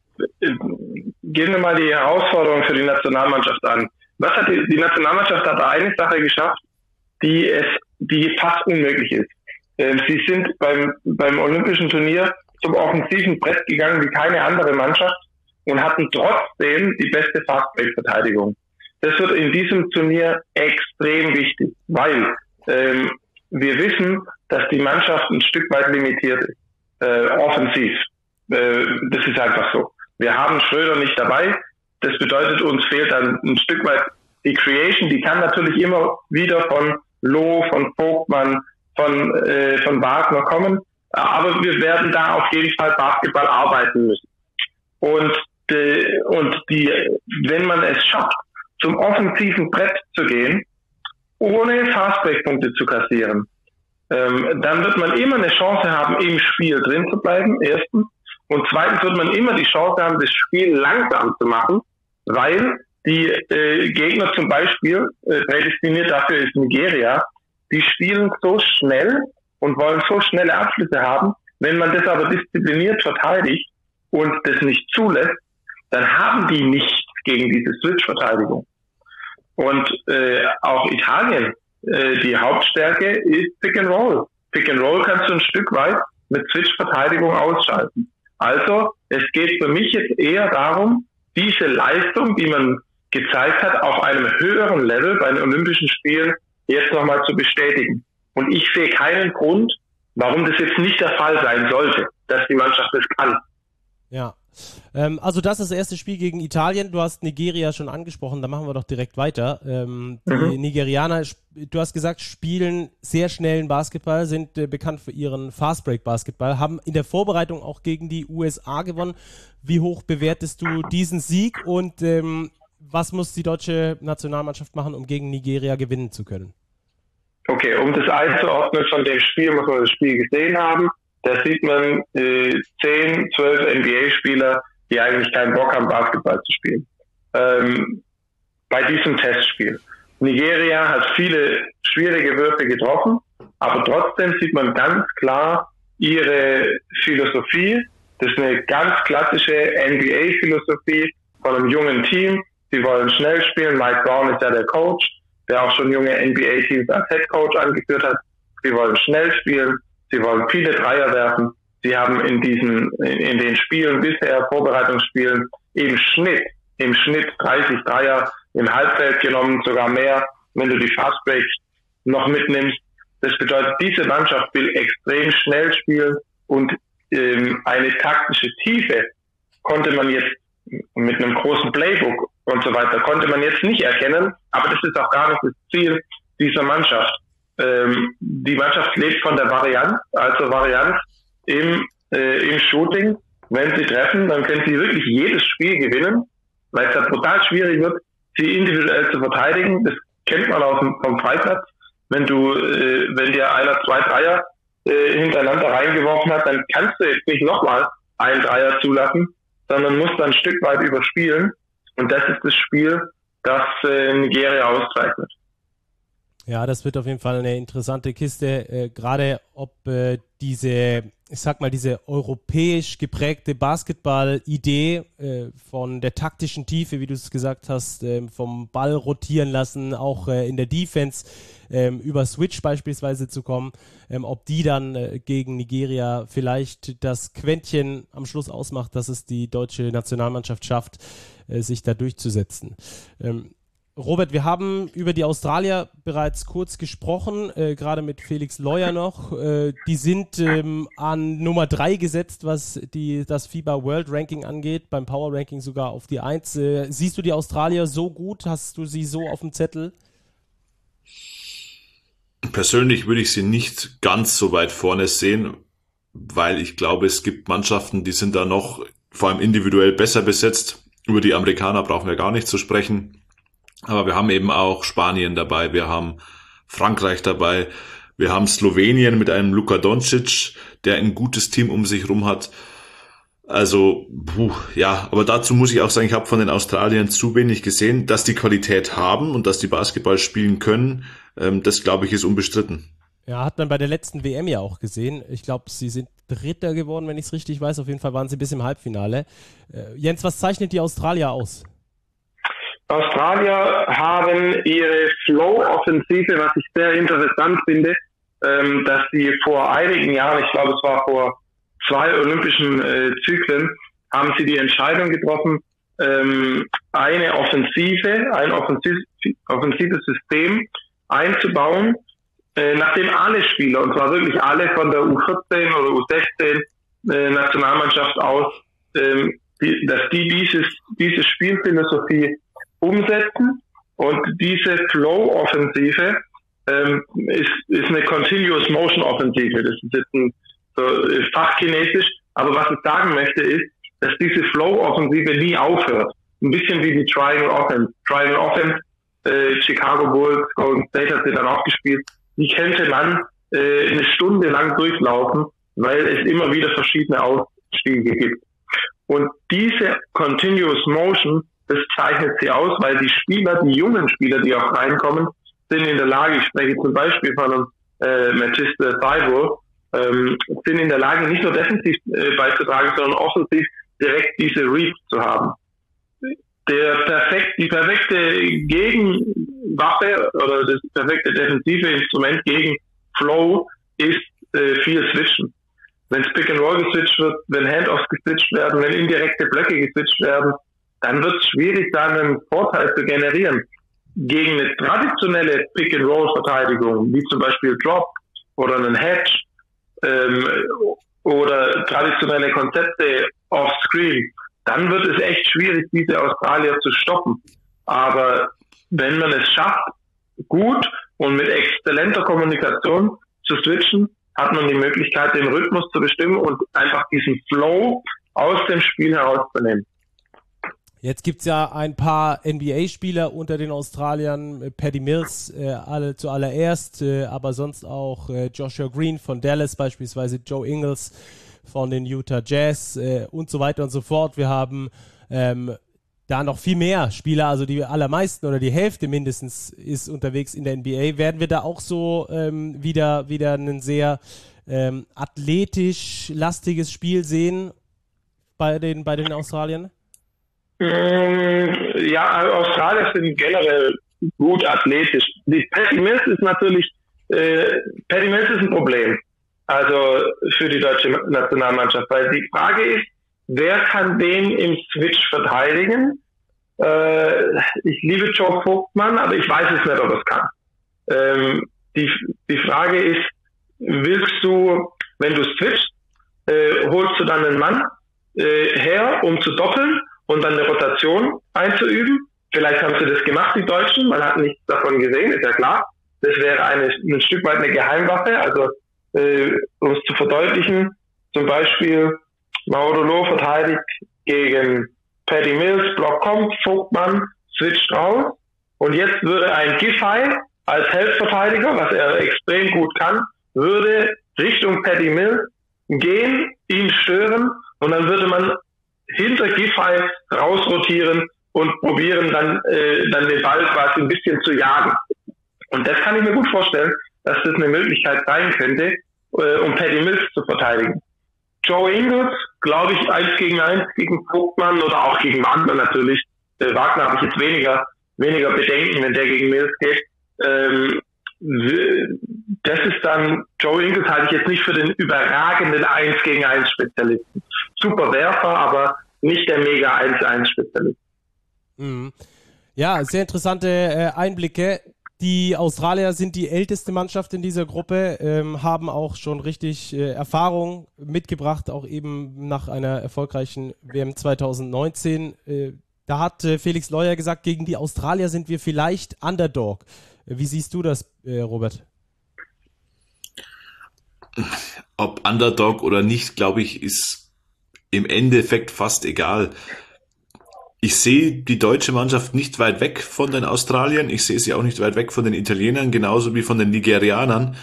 E: gehen wir mal die Herausforderung für die Nationalmannschaft an. Was hat die, die Nationalmannschaft hat eine Sache geschafft, die es, die fast unmöglich ist. Ähm, sie sind beim, beim Olympischen Turnier zum offensiven Brett gegangen wie keine andere Mannschaft und hatten trotzdem die beste Fastbreak-Verteidigung. Das wird in diesem Turnier extrem wichtig, weil ähm, wir wissen, dass die Mannschaft ein Stück weit limitiert ist, äh, offensiv. Äh, das ist einfach so. Wir haben Schröder nicht dabei. Das bedeutet, uns fehlt dann ein Stück weit die Creation. Die kann natürlich immer wieder von Loh, von Vogtmann, von, äh, von Wagner kommen. Aber wir werden da auf jeden Fall Basketball arbeiten müssen. Und, äh, und die, wenn man es schafft, zum offensiven Brett zu gehen, ohne Fastbreak-Punkte zu kassieren, ähm, dann wird man immer eine Chance haben, im Spiel drin zu bleiben, erstens. Und zweitens wird man immer die Chance haben, das Spiel langsam zu machen, weil die äh, Gegner zum Beispiel, äh, prädestiniert dafür ist Nigeria, die spielen so schnell und wollen so schnelle Abschlüsse haben. Wenn man das aber diszipliniert verteidigt und das nicht zulässt, dann haben die nichts gegen diese Switch-Verteidigung. Und äh, auch Italien, äh, die Hauptstärke ist Pick and Roll. Pick and Roll kannst du ein Stück weit mit Switch-Verteidigung ausschalten. Also es geht für mich jetzt eher darum, diese Leistung, die man gezeigt hat, auf einem höheren Level bei den Olympischen Spielen jetzt nochmal zu bestätigen. Und ich sehe keinen Grund, warum das jetzt nicht der Fall sein sollte, dass die Mannschaft das kann.
A: Ja, ähm, also das ist das erste Spiel gegen Italien. Du hast Nigeria schon angesprochen, da machen wir doch direkt weiter. Ähm, die
E: Mhm.
A: Nigerianer, du hast gesagt, spielen sehr schnellen Basketball, sind äh, bekannt für ihren Fastbreak-Basketball, haben in der Vorbereitung auch gegen die U S A gewonnen. Wie hoch bewertest du diesen Sieg und ähm, was muss die deutsche Nationalmannschaft machen, um gegen Nigeria gewinnen zu können?
E: Okay, um das einzuordnen von dem Spiel, muss man das Spiel gesehen haben. Da sieht man äh, zehn, zwölf N B A-Spieler, die eigentlich keinen Bock haben, Basketball zu spielen. Ähm, bei diesem Testspiel. Nigeria hat viele schwierige Würfe getroffen, aber trotzdem sieht man ganz klar ihre Philosophie. Das ist eine ganz klassische N B A-Philosophie von einem jungen Team. Sie wollen schnell spielen. Mike Brown ist ja der Coach, der auch schon junge N B A-Teams als Head Coach angeführt hat. Sie wollen schnell spielen. Sie wollen viele Dreier werfen. Sie haben in diesen, in, in den Spielen bisher, Vorbereitungsspielen, im Schnitt, im Schnitt dreißig Dreier im Halbfeld genommen, sogar mehr, wenn du die Fast Breaks noch mitnimmst. Das bedeutet, diese Mannschaft will extrem schnell spielen und ähm, eine taktische Tiefe konnte man jetzt mit einem großen Playbook und so weiter, konnte man jetzt nicht erkennen, aber das ist auch gar nicht das Ziel dieser Mannschaft. Ähm, die Mannschaft lebt von der Varianz, also Varianz im, äh, im Shooting. Wenn sie treffen, dann können sie wirklich jedes Spiel gewinnen, weil es dann total schwierig wird, sie individuell zu verteidigen. Das kennt man auch vom Freiplatz. Wenn du, äh, wenn dir einer zwei Dreier äh, hintereinander reingeworfen hat, dann kannst du jetzt nicht nochmal einen Dreier zulassen, sondern musst dann ein Stück weit überspielen. Und das ist das Spiel, das äh, Nigeria auszeichnet.
A: Ja, das wird auf jeden Fall eine interessante Kiste, äh, gerade ob äh, diese, ich sag mal, diese europäisch geprägte Basketball-Idee äh, von der taktischen Tiefe, wie du es gesagt hast, äh, vom Ball rotieren lassen, auch äh, in der Defense äh, über Switch beispielsweise zu kommen, äh, ob die dann äh, gegen Nigeria vielleicht das Quäntchen am Schluss ausmacht, dass es die deutsche Nationalmannschaft schafft, äh, sich da durchzusetzen. Ähm, Robert, wir haben über die Australier bereits kurz gesprochen, äh, gerade mit Felix Leuer noch. Äh, die sind ähm, an Nummer drei gesetzt, was die, das FIBA World Ranking angeht, beim Power Ranking sogar auf die eins. Äh, siehst du die Australier so gut? Hast du sie so auf dem Zettel?
B: Persönlich würde ich sie nicht ganz so weit vorne sehen, weil ich glaube, es gibt Mannschaften, die sind da noch vor allem individuell besser besetzt. Über die Amerikaner brauchen wir gar nicht zu sprechen. Aber wir haben eben auch Spanien dabei, wir haben Frankreich dabei, wir haben Slowenien mit einem Luka Doncic, der ein gutes Team um sich rum hat. Also, puh, ja, aber dazu muss ich auch sagen, ich habe von den Australiern zu wenig gesehen, dass die Qualität haben und dass die Basketball spielen können. Ähm, das, glaube ich, ist unbestritten.
A: Ja, hat man bei der letzten W M ja auch gesehen. Ich glaube, sie sind Dritter geworden, wenn ich es richtig weiß. Auf jeden Fall waren sie bis im Halbfinale. Äh, Jens, was zeichnet die Australier aus?
E: Australier haben ihre Flow-Offensive, was ich sehr interessant finde, ähm, dass sie vor einigen Jahren, ich glaube es war vor zwei olympischen äh, Zyklen, haben sie die Entscheidung getroffen, ähm, eine Offensive, ein offensiv, offensives System einzubauen, äh, nachdem alle Spieler, und zwar wirklich alle von der U vierzehn oder U sechzehn äh, Nationalmannschaft aus, ähm, die, dass die dieses, diese Spielphilosophie umsetzen, und diese Flow-Offensive ähm, ist, ist eine Continuous Motion Offensive. Das ist jetzt ein so Fachchinesisch, aber was ich sagen möchte ist, dass diese Flow-Offensive nie aufhört. Ein bisschen wie die Triangle Offense. Triangle Offense, äh, Chicago Bulls, Golden State hat sie dann auch gespielt. Die könnte man äh, eine Stunde lang durchlaufen, weil es immer wieder verschiedene Ausstiege gibt. Und diese Continuous Motion, das zeichnet sie aus, weil die Spieler, die jungen Spieler, die auch reinkommen, sind in der Lage, ich spreche zum Beispiel von einem äh, Matisse Thybulle, ähm, sind in der Lage, nicht nur defensiv äh, beizutragen, sondern offensiv direkt diese Reads zu haben. Der perfekt, die perfekte Gegenwaffe oder das perfekte defensive Instrument gegen Flow ist äh, viel Switchen. Wenn Pick and Roll geswitcht wird, wenn Handoffs geswitcht werden, wenn indirekte Blöcke geswitcht werden, dann wird es schwierig, da einen Vorteil zu generieren. Gegen eine traditionelle Pick-and-Roll-Verteidigung, wie zum Beispiel Drop oder einen Hedge ähm, oder traditionelle Konzepte off-screen, dann wird es echt schwierig, diese Australier zu stoppen. Aber wenn man es schafft, gut und mit exzellenter Kommunikation zu switchen, hat man die Möglichkeit, den Rhythmus zu bestimmen und einfach diesen Flow aus dem Spiel herauszunehmen.
A: Jetzt gibt es ja ein paar N B A-Spieler unter den Australiern, äh, Patty Mills äh, alle zuallererst, äh, aber sonst auch äh, Joshua Green von Dallas beispielsweise, Joe Ingles von den Utah Jazz äh, und so weiter und so fort. Wir haben ähm, da noch viel mehr Spieler, also die allermeisten oder die Hälfte mindestens ist unterwegs in der N B A. Werden wir da auch so ähm, wieder, wieder einen sehr ähm, athletisch lastiges Spiel sehen bei den, bei den Australiern?
E: Ja, Australier sind generell gut athletisch. Die Patty Mills ist natürlich, äh, Patty Mills ist ein Problem. Also für die deutsche Nationalmannschaft, weil die Frage ist, wer kann den im Switch verteidigen? Äh, ich liebe Joe Vogtmann, aber ich weiß es nicht, ob er es kann. Ähm, die, die Frage ist, willst du, wenn du switchst, äh, holst du dann einen Mann äh, her, um zu doppeln und dann eine Rotation einzuüben? Vielleicht haben sie das gemacht, die Deutschen, man hat nichts davon gesehen, ist ja klar. Das wäre eine, ein Stück weit eine Geheimwaffe, also äh, um es zu verdeutlichen, zum Beispiel Maodo Loh verteidigt gegen Paddy Mills, Block kommt, Vogtmann switcht raus und jetzt würde ein Giffey als Helfverteidiger, was er extrem gut kann, würde Richtung Paddy Mills gehen, ihn stören und dann würde man hinter Giffey rausrotieren und probieren dann, äh, dann den Ball quasi ein bisschen zu jagen. Und das kann ich mir gut vorstellen, dass das eine Möglichkeit sein könnte, äh, um Paddy Mills zu verteidigen. Joe Ingles, glaube ich, eins gegen eins gegen Vogtmann oder auch gegen Wagner natürlich. Äh, Wagner habe ich jetzt weniger, weniger Bedenken, wenn der gegen Mills geht. Ähm, das ist dann, Joe Ingles halte ich jetzt nicht für den überragenden eins gegen eins Spezialisten. Super Werfer, aber nicht der mega eins zu eins Spezialist.
A: Mhm. Ja, sehr interessante äh, Einblicke. Die Australier sind die älteste Mannschaft in dieser Gruppe, ähm, haben auch schon richtig äh, Erfahrung mitgebracht, auch eben nach einer erfolgreichen W M zwanzig neunzehn. Äh, da hat äh, Felix Leuer gesagt, gegen die Australier sind wir vielleicht Underdog. Äh, wie siehst du das, äh, Robert?
B: Ob Underdog oder nicht, glaube ich, ist im Endeffekt fast egal. Ich sehe die deutsche Mannschaft nicht weit weg von den Australiern. Ich sehe sie auch nicht weit weg von den Italienern, genauso wie von den Nigerianern.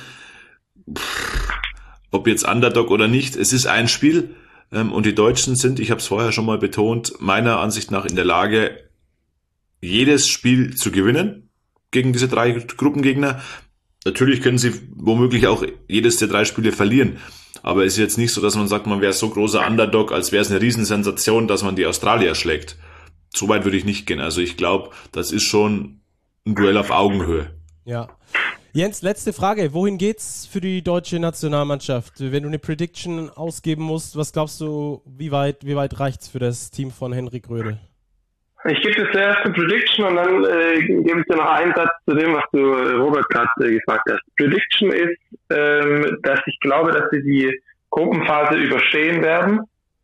B: Pff, ob jetzt Underdog oder nicht, es ist ein Spiel. Ähm, und die Deutschen sind, ich habe es vorher schon mal betont, meiner Ansicht nach in der Lage, jedes Spiel zu gewinnen gegen diese drei Gruppengegner. Natürlich können sie womöglich auch jedes der drei Spiele verlieren. Aber es ist jetzt nicht so, dass man sagt, man wäre so großer Underdog, als wäre es eine Riesensensation, dass man die Australier schlägt. So weit würde ich nicht gehen. Also ich glaube, das ist schon ein Duell auf Augenhöhe.
A: Ja. Jens, letzte Frage. Wohin geht's für die deutsche Nationalmannschaft? Wenn du eine Prediction ausgeben musst, was glaubst du, wie weit, wie weit reicht's für das Team von Henrik Rödel?
E: Ich gebe dir zuerst eine Prediction und dann äh, gebe ich dir noch einen Satz zu dem, was du, Robert, gerade äh, gefragt hast. Prediction ist, ähm, dass ich glaube, dass sie die Gruppenphase überstehen werden.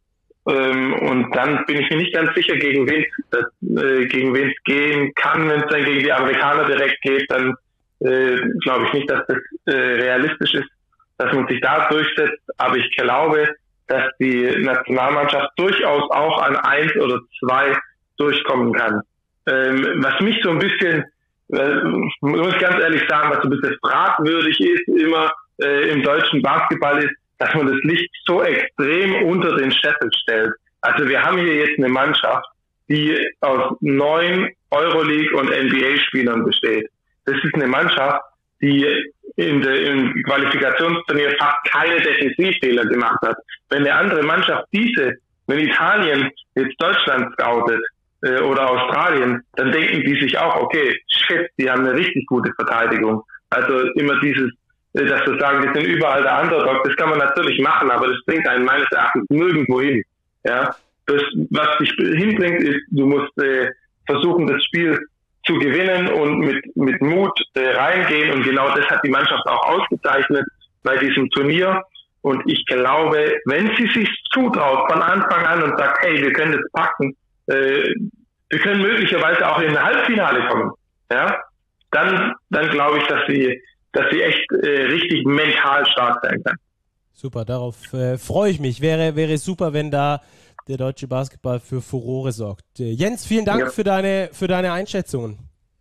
E: Ähm, und dann bin ich mir nicht ganz sicher, gegen wen äh, gegen wen es gehen kann. Wenn es dann gegen die Amerikaner direkt geht, dann äh, glaube ich nicht, dass das äh, realistisch ist, dass man sich da durchsetzt. Aber ich glaube, dass die Nationalmannschaft durchaus auch an eins oder zwei durchkommen kann. Ähm, was mich so ein bisschen, äh, muss ich ganz ehrlich sagen, was so ein bisschen fragwürdig ist, immer äh, im deutschen Basketball ist, dass man das Licht so extrem unter den Scheffel stellt. Also wir haben hier jetzt eine Mannschaft, die aus neun Euroleague- und N B A-Spielern besteht. Das ist eine Mannschaft, die in der, im Qualifikationsturnier fast keine Defensivfehler gemacht hat. Wenn eine andere Mannschaft diese, wenn Italien jetzt Deutschland scoutet äh, oder Australien, dann denken die sich auch, okay, shit, die haben eine richtig gute Verteidigung. Also immer dieses, dass wir sagen, wir sind überall der Underdog, das kann man natürlich machen, aber das bringt einen meines Erachtens nirgendwo hin. Ja, das, was dich hinbringt, ist, du musst äh, versuchen, das Spiel zu gewinnen und mit mit Mut äh, reingehen, und genau das hat die Mannschaft auch ausgezeichnet bei diesem Turnier. Und ich glaube, wenn sie sich zutraut von Anfang an und sagt, hey, wir können das packen, äh, wir können möglicherweise auch in ein Halbfinale kommen, ja, dann dann glaube ich, dass sie dass sie echt äh, richtig mental stark sein kann.
A: Super, darauf äh, freue ich mich. Wäre, wäre super, wenn da der deutsche Basketball für Furore sorgt. Äh, Jens, vielen Dank ja. für deine für deine Einschätzungen.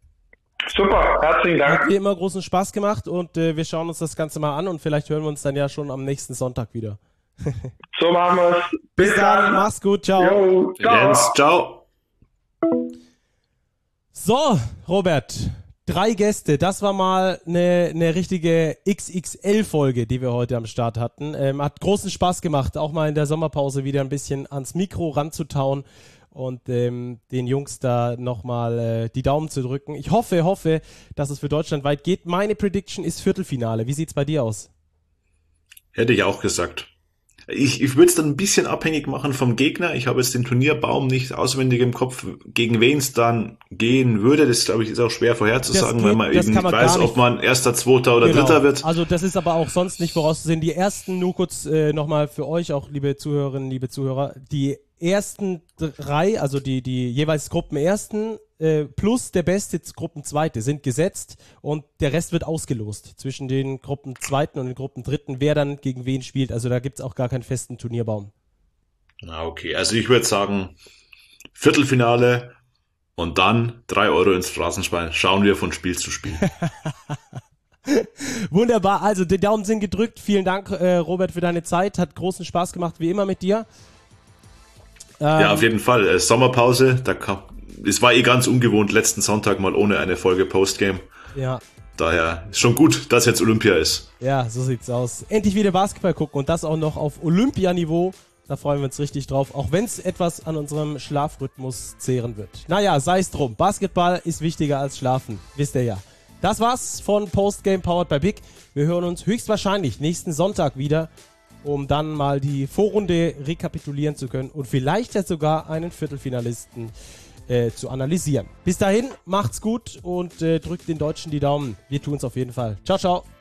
E: Super, herzlichen Dank.
A: Hat wie immer großen Spaß gemacht und äh, wir schauen uns das Ganze mal an und vielleicht hören wir uns dann ja schon am nächsten Sonntag wieder.
E: So machen wir es.
A: Bis, Bis dann. dann, mach's gut, ciao.
B: Jo, ciao. Jens, ciao.
A: So, Robert, Drei Gäste, das war mal eine, eine richtige X X L-Folge, die wir heute am Start hatten. Ähm, hat großen Spaß gemacht, auch mal in der Sommerpause wieder ein bisschen ans Mikro ranzutauen und ähm, den Jungs da nochmal äh, die Daumen zu drücken. Ich hoffe, hoffe, dass es für Deutschland weit geht. Meine Prediction ist Viertelfinale. Wie sieht's bei dir aus?
B: Hätte ich auch gesagt. Ich, ich würde es dann ein bisschen abhängig machen vom Gegner. Ich habe jetzt den Turnierbaum nicht auswendig im Kopf, gegen wen es dann gehen würde. Das, glaube ich, ist auch schwer vorherzusagen, geht, weil man eben nicht man weiß, nicht. ob man Erster, Zweiter oder genau. Dritter wird.
A: Also das ist aber auch sonst nicht vorauszusehen. Die ersten, nur kurz äh, nochmal für euch, auch liebe Zuhörerinnen, liebe Zuhörer, die ersten drei, also die, die jeweils Gruppenersten äh, plus der beste Gruppenzweite sind gesetzt und der Rest wird ausgelost zwischen den Gruppenzweiten und den Gruppendritten, wer dann gegen wen spielt. Also da gibt es auch gar keinen festen Turnierbaum.
B: Na okay, also ich würde sagen Viertelfinale und dann drei Euro ins Phrasenschwein. Schauen wir von Spiel zu Spiel.
A: Wunderbar, also die Daumen sind gedrückt. Vielen Dank, äh, Robert, für deine Zeit. Hat großen Spaß gemacht, wie immer mit dir.
B: Ja, auf jeden Fall. Äh, Sommerpause, da kam, es war eh ganz ungewohnt, letzten Sonntag mal ohne eine Folge Postgame.
A: Ja.
B: Daher ist schon gut, dass jetzt Olympia ist.
A: Ja, so sieht's aus. Endlich wieder Basketball gucken und das auch noch auf Olympianiveau. Da freuen wir uns richtig drauf, auch wenn es etwas an unserem Schlafrhythmus zehren wird. Naja, sei es drum. Basketball ist wichtiger als Schlafen, wisst ihr ja. Das war's von Postgame Powered by Big. Wir hören uns höchstwahrscheinlich nächsten Sonntag wieder, um dann mal die Vorrunde rekapitulieren zu können und vielleicht ja sogar einen Viertelfinalisten äh, zu analysieren. Bis dahin, macht's gut und äh, drückt den Deutschen die Daumen. Wir tun's auf jeden Fall. Ciao, ciao.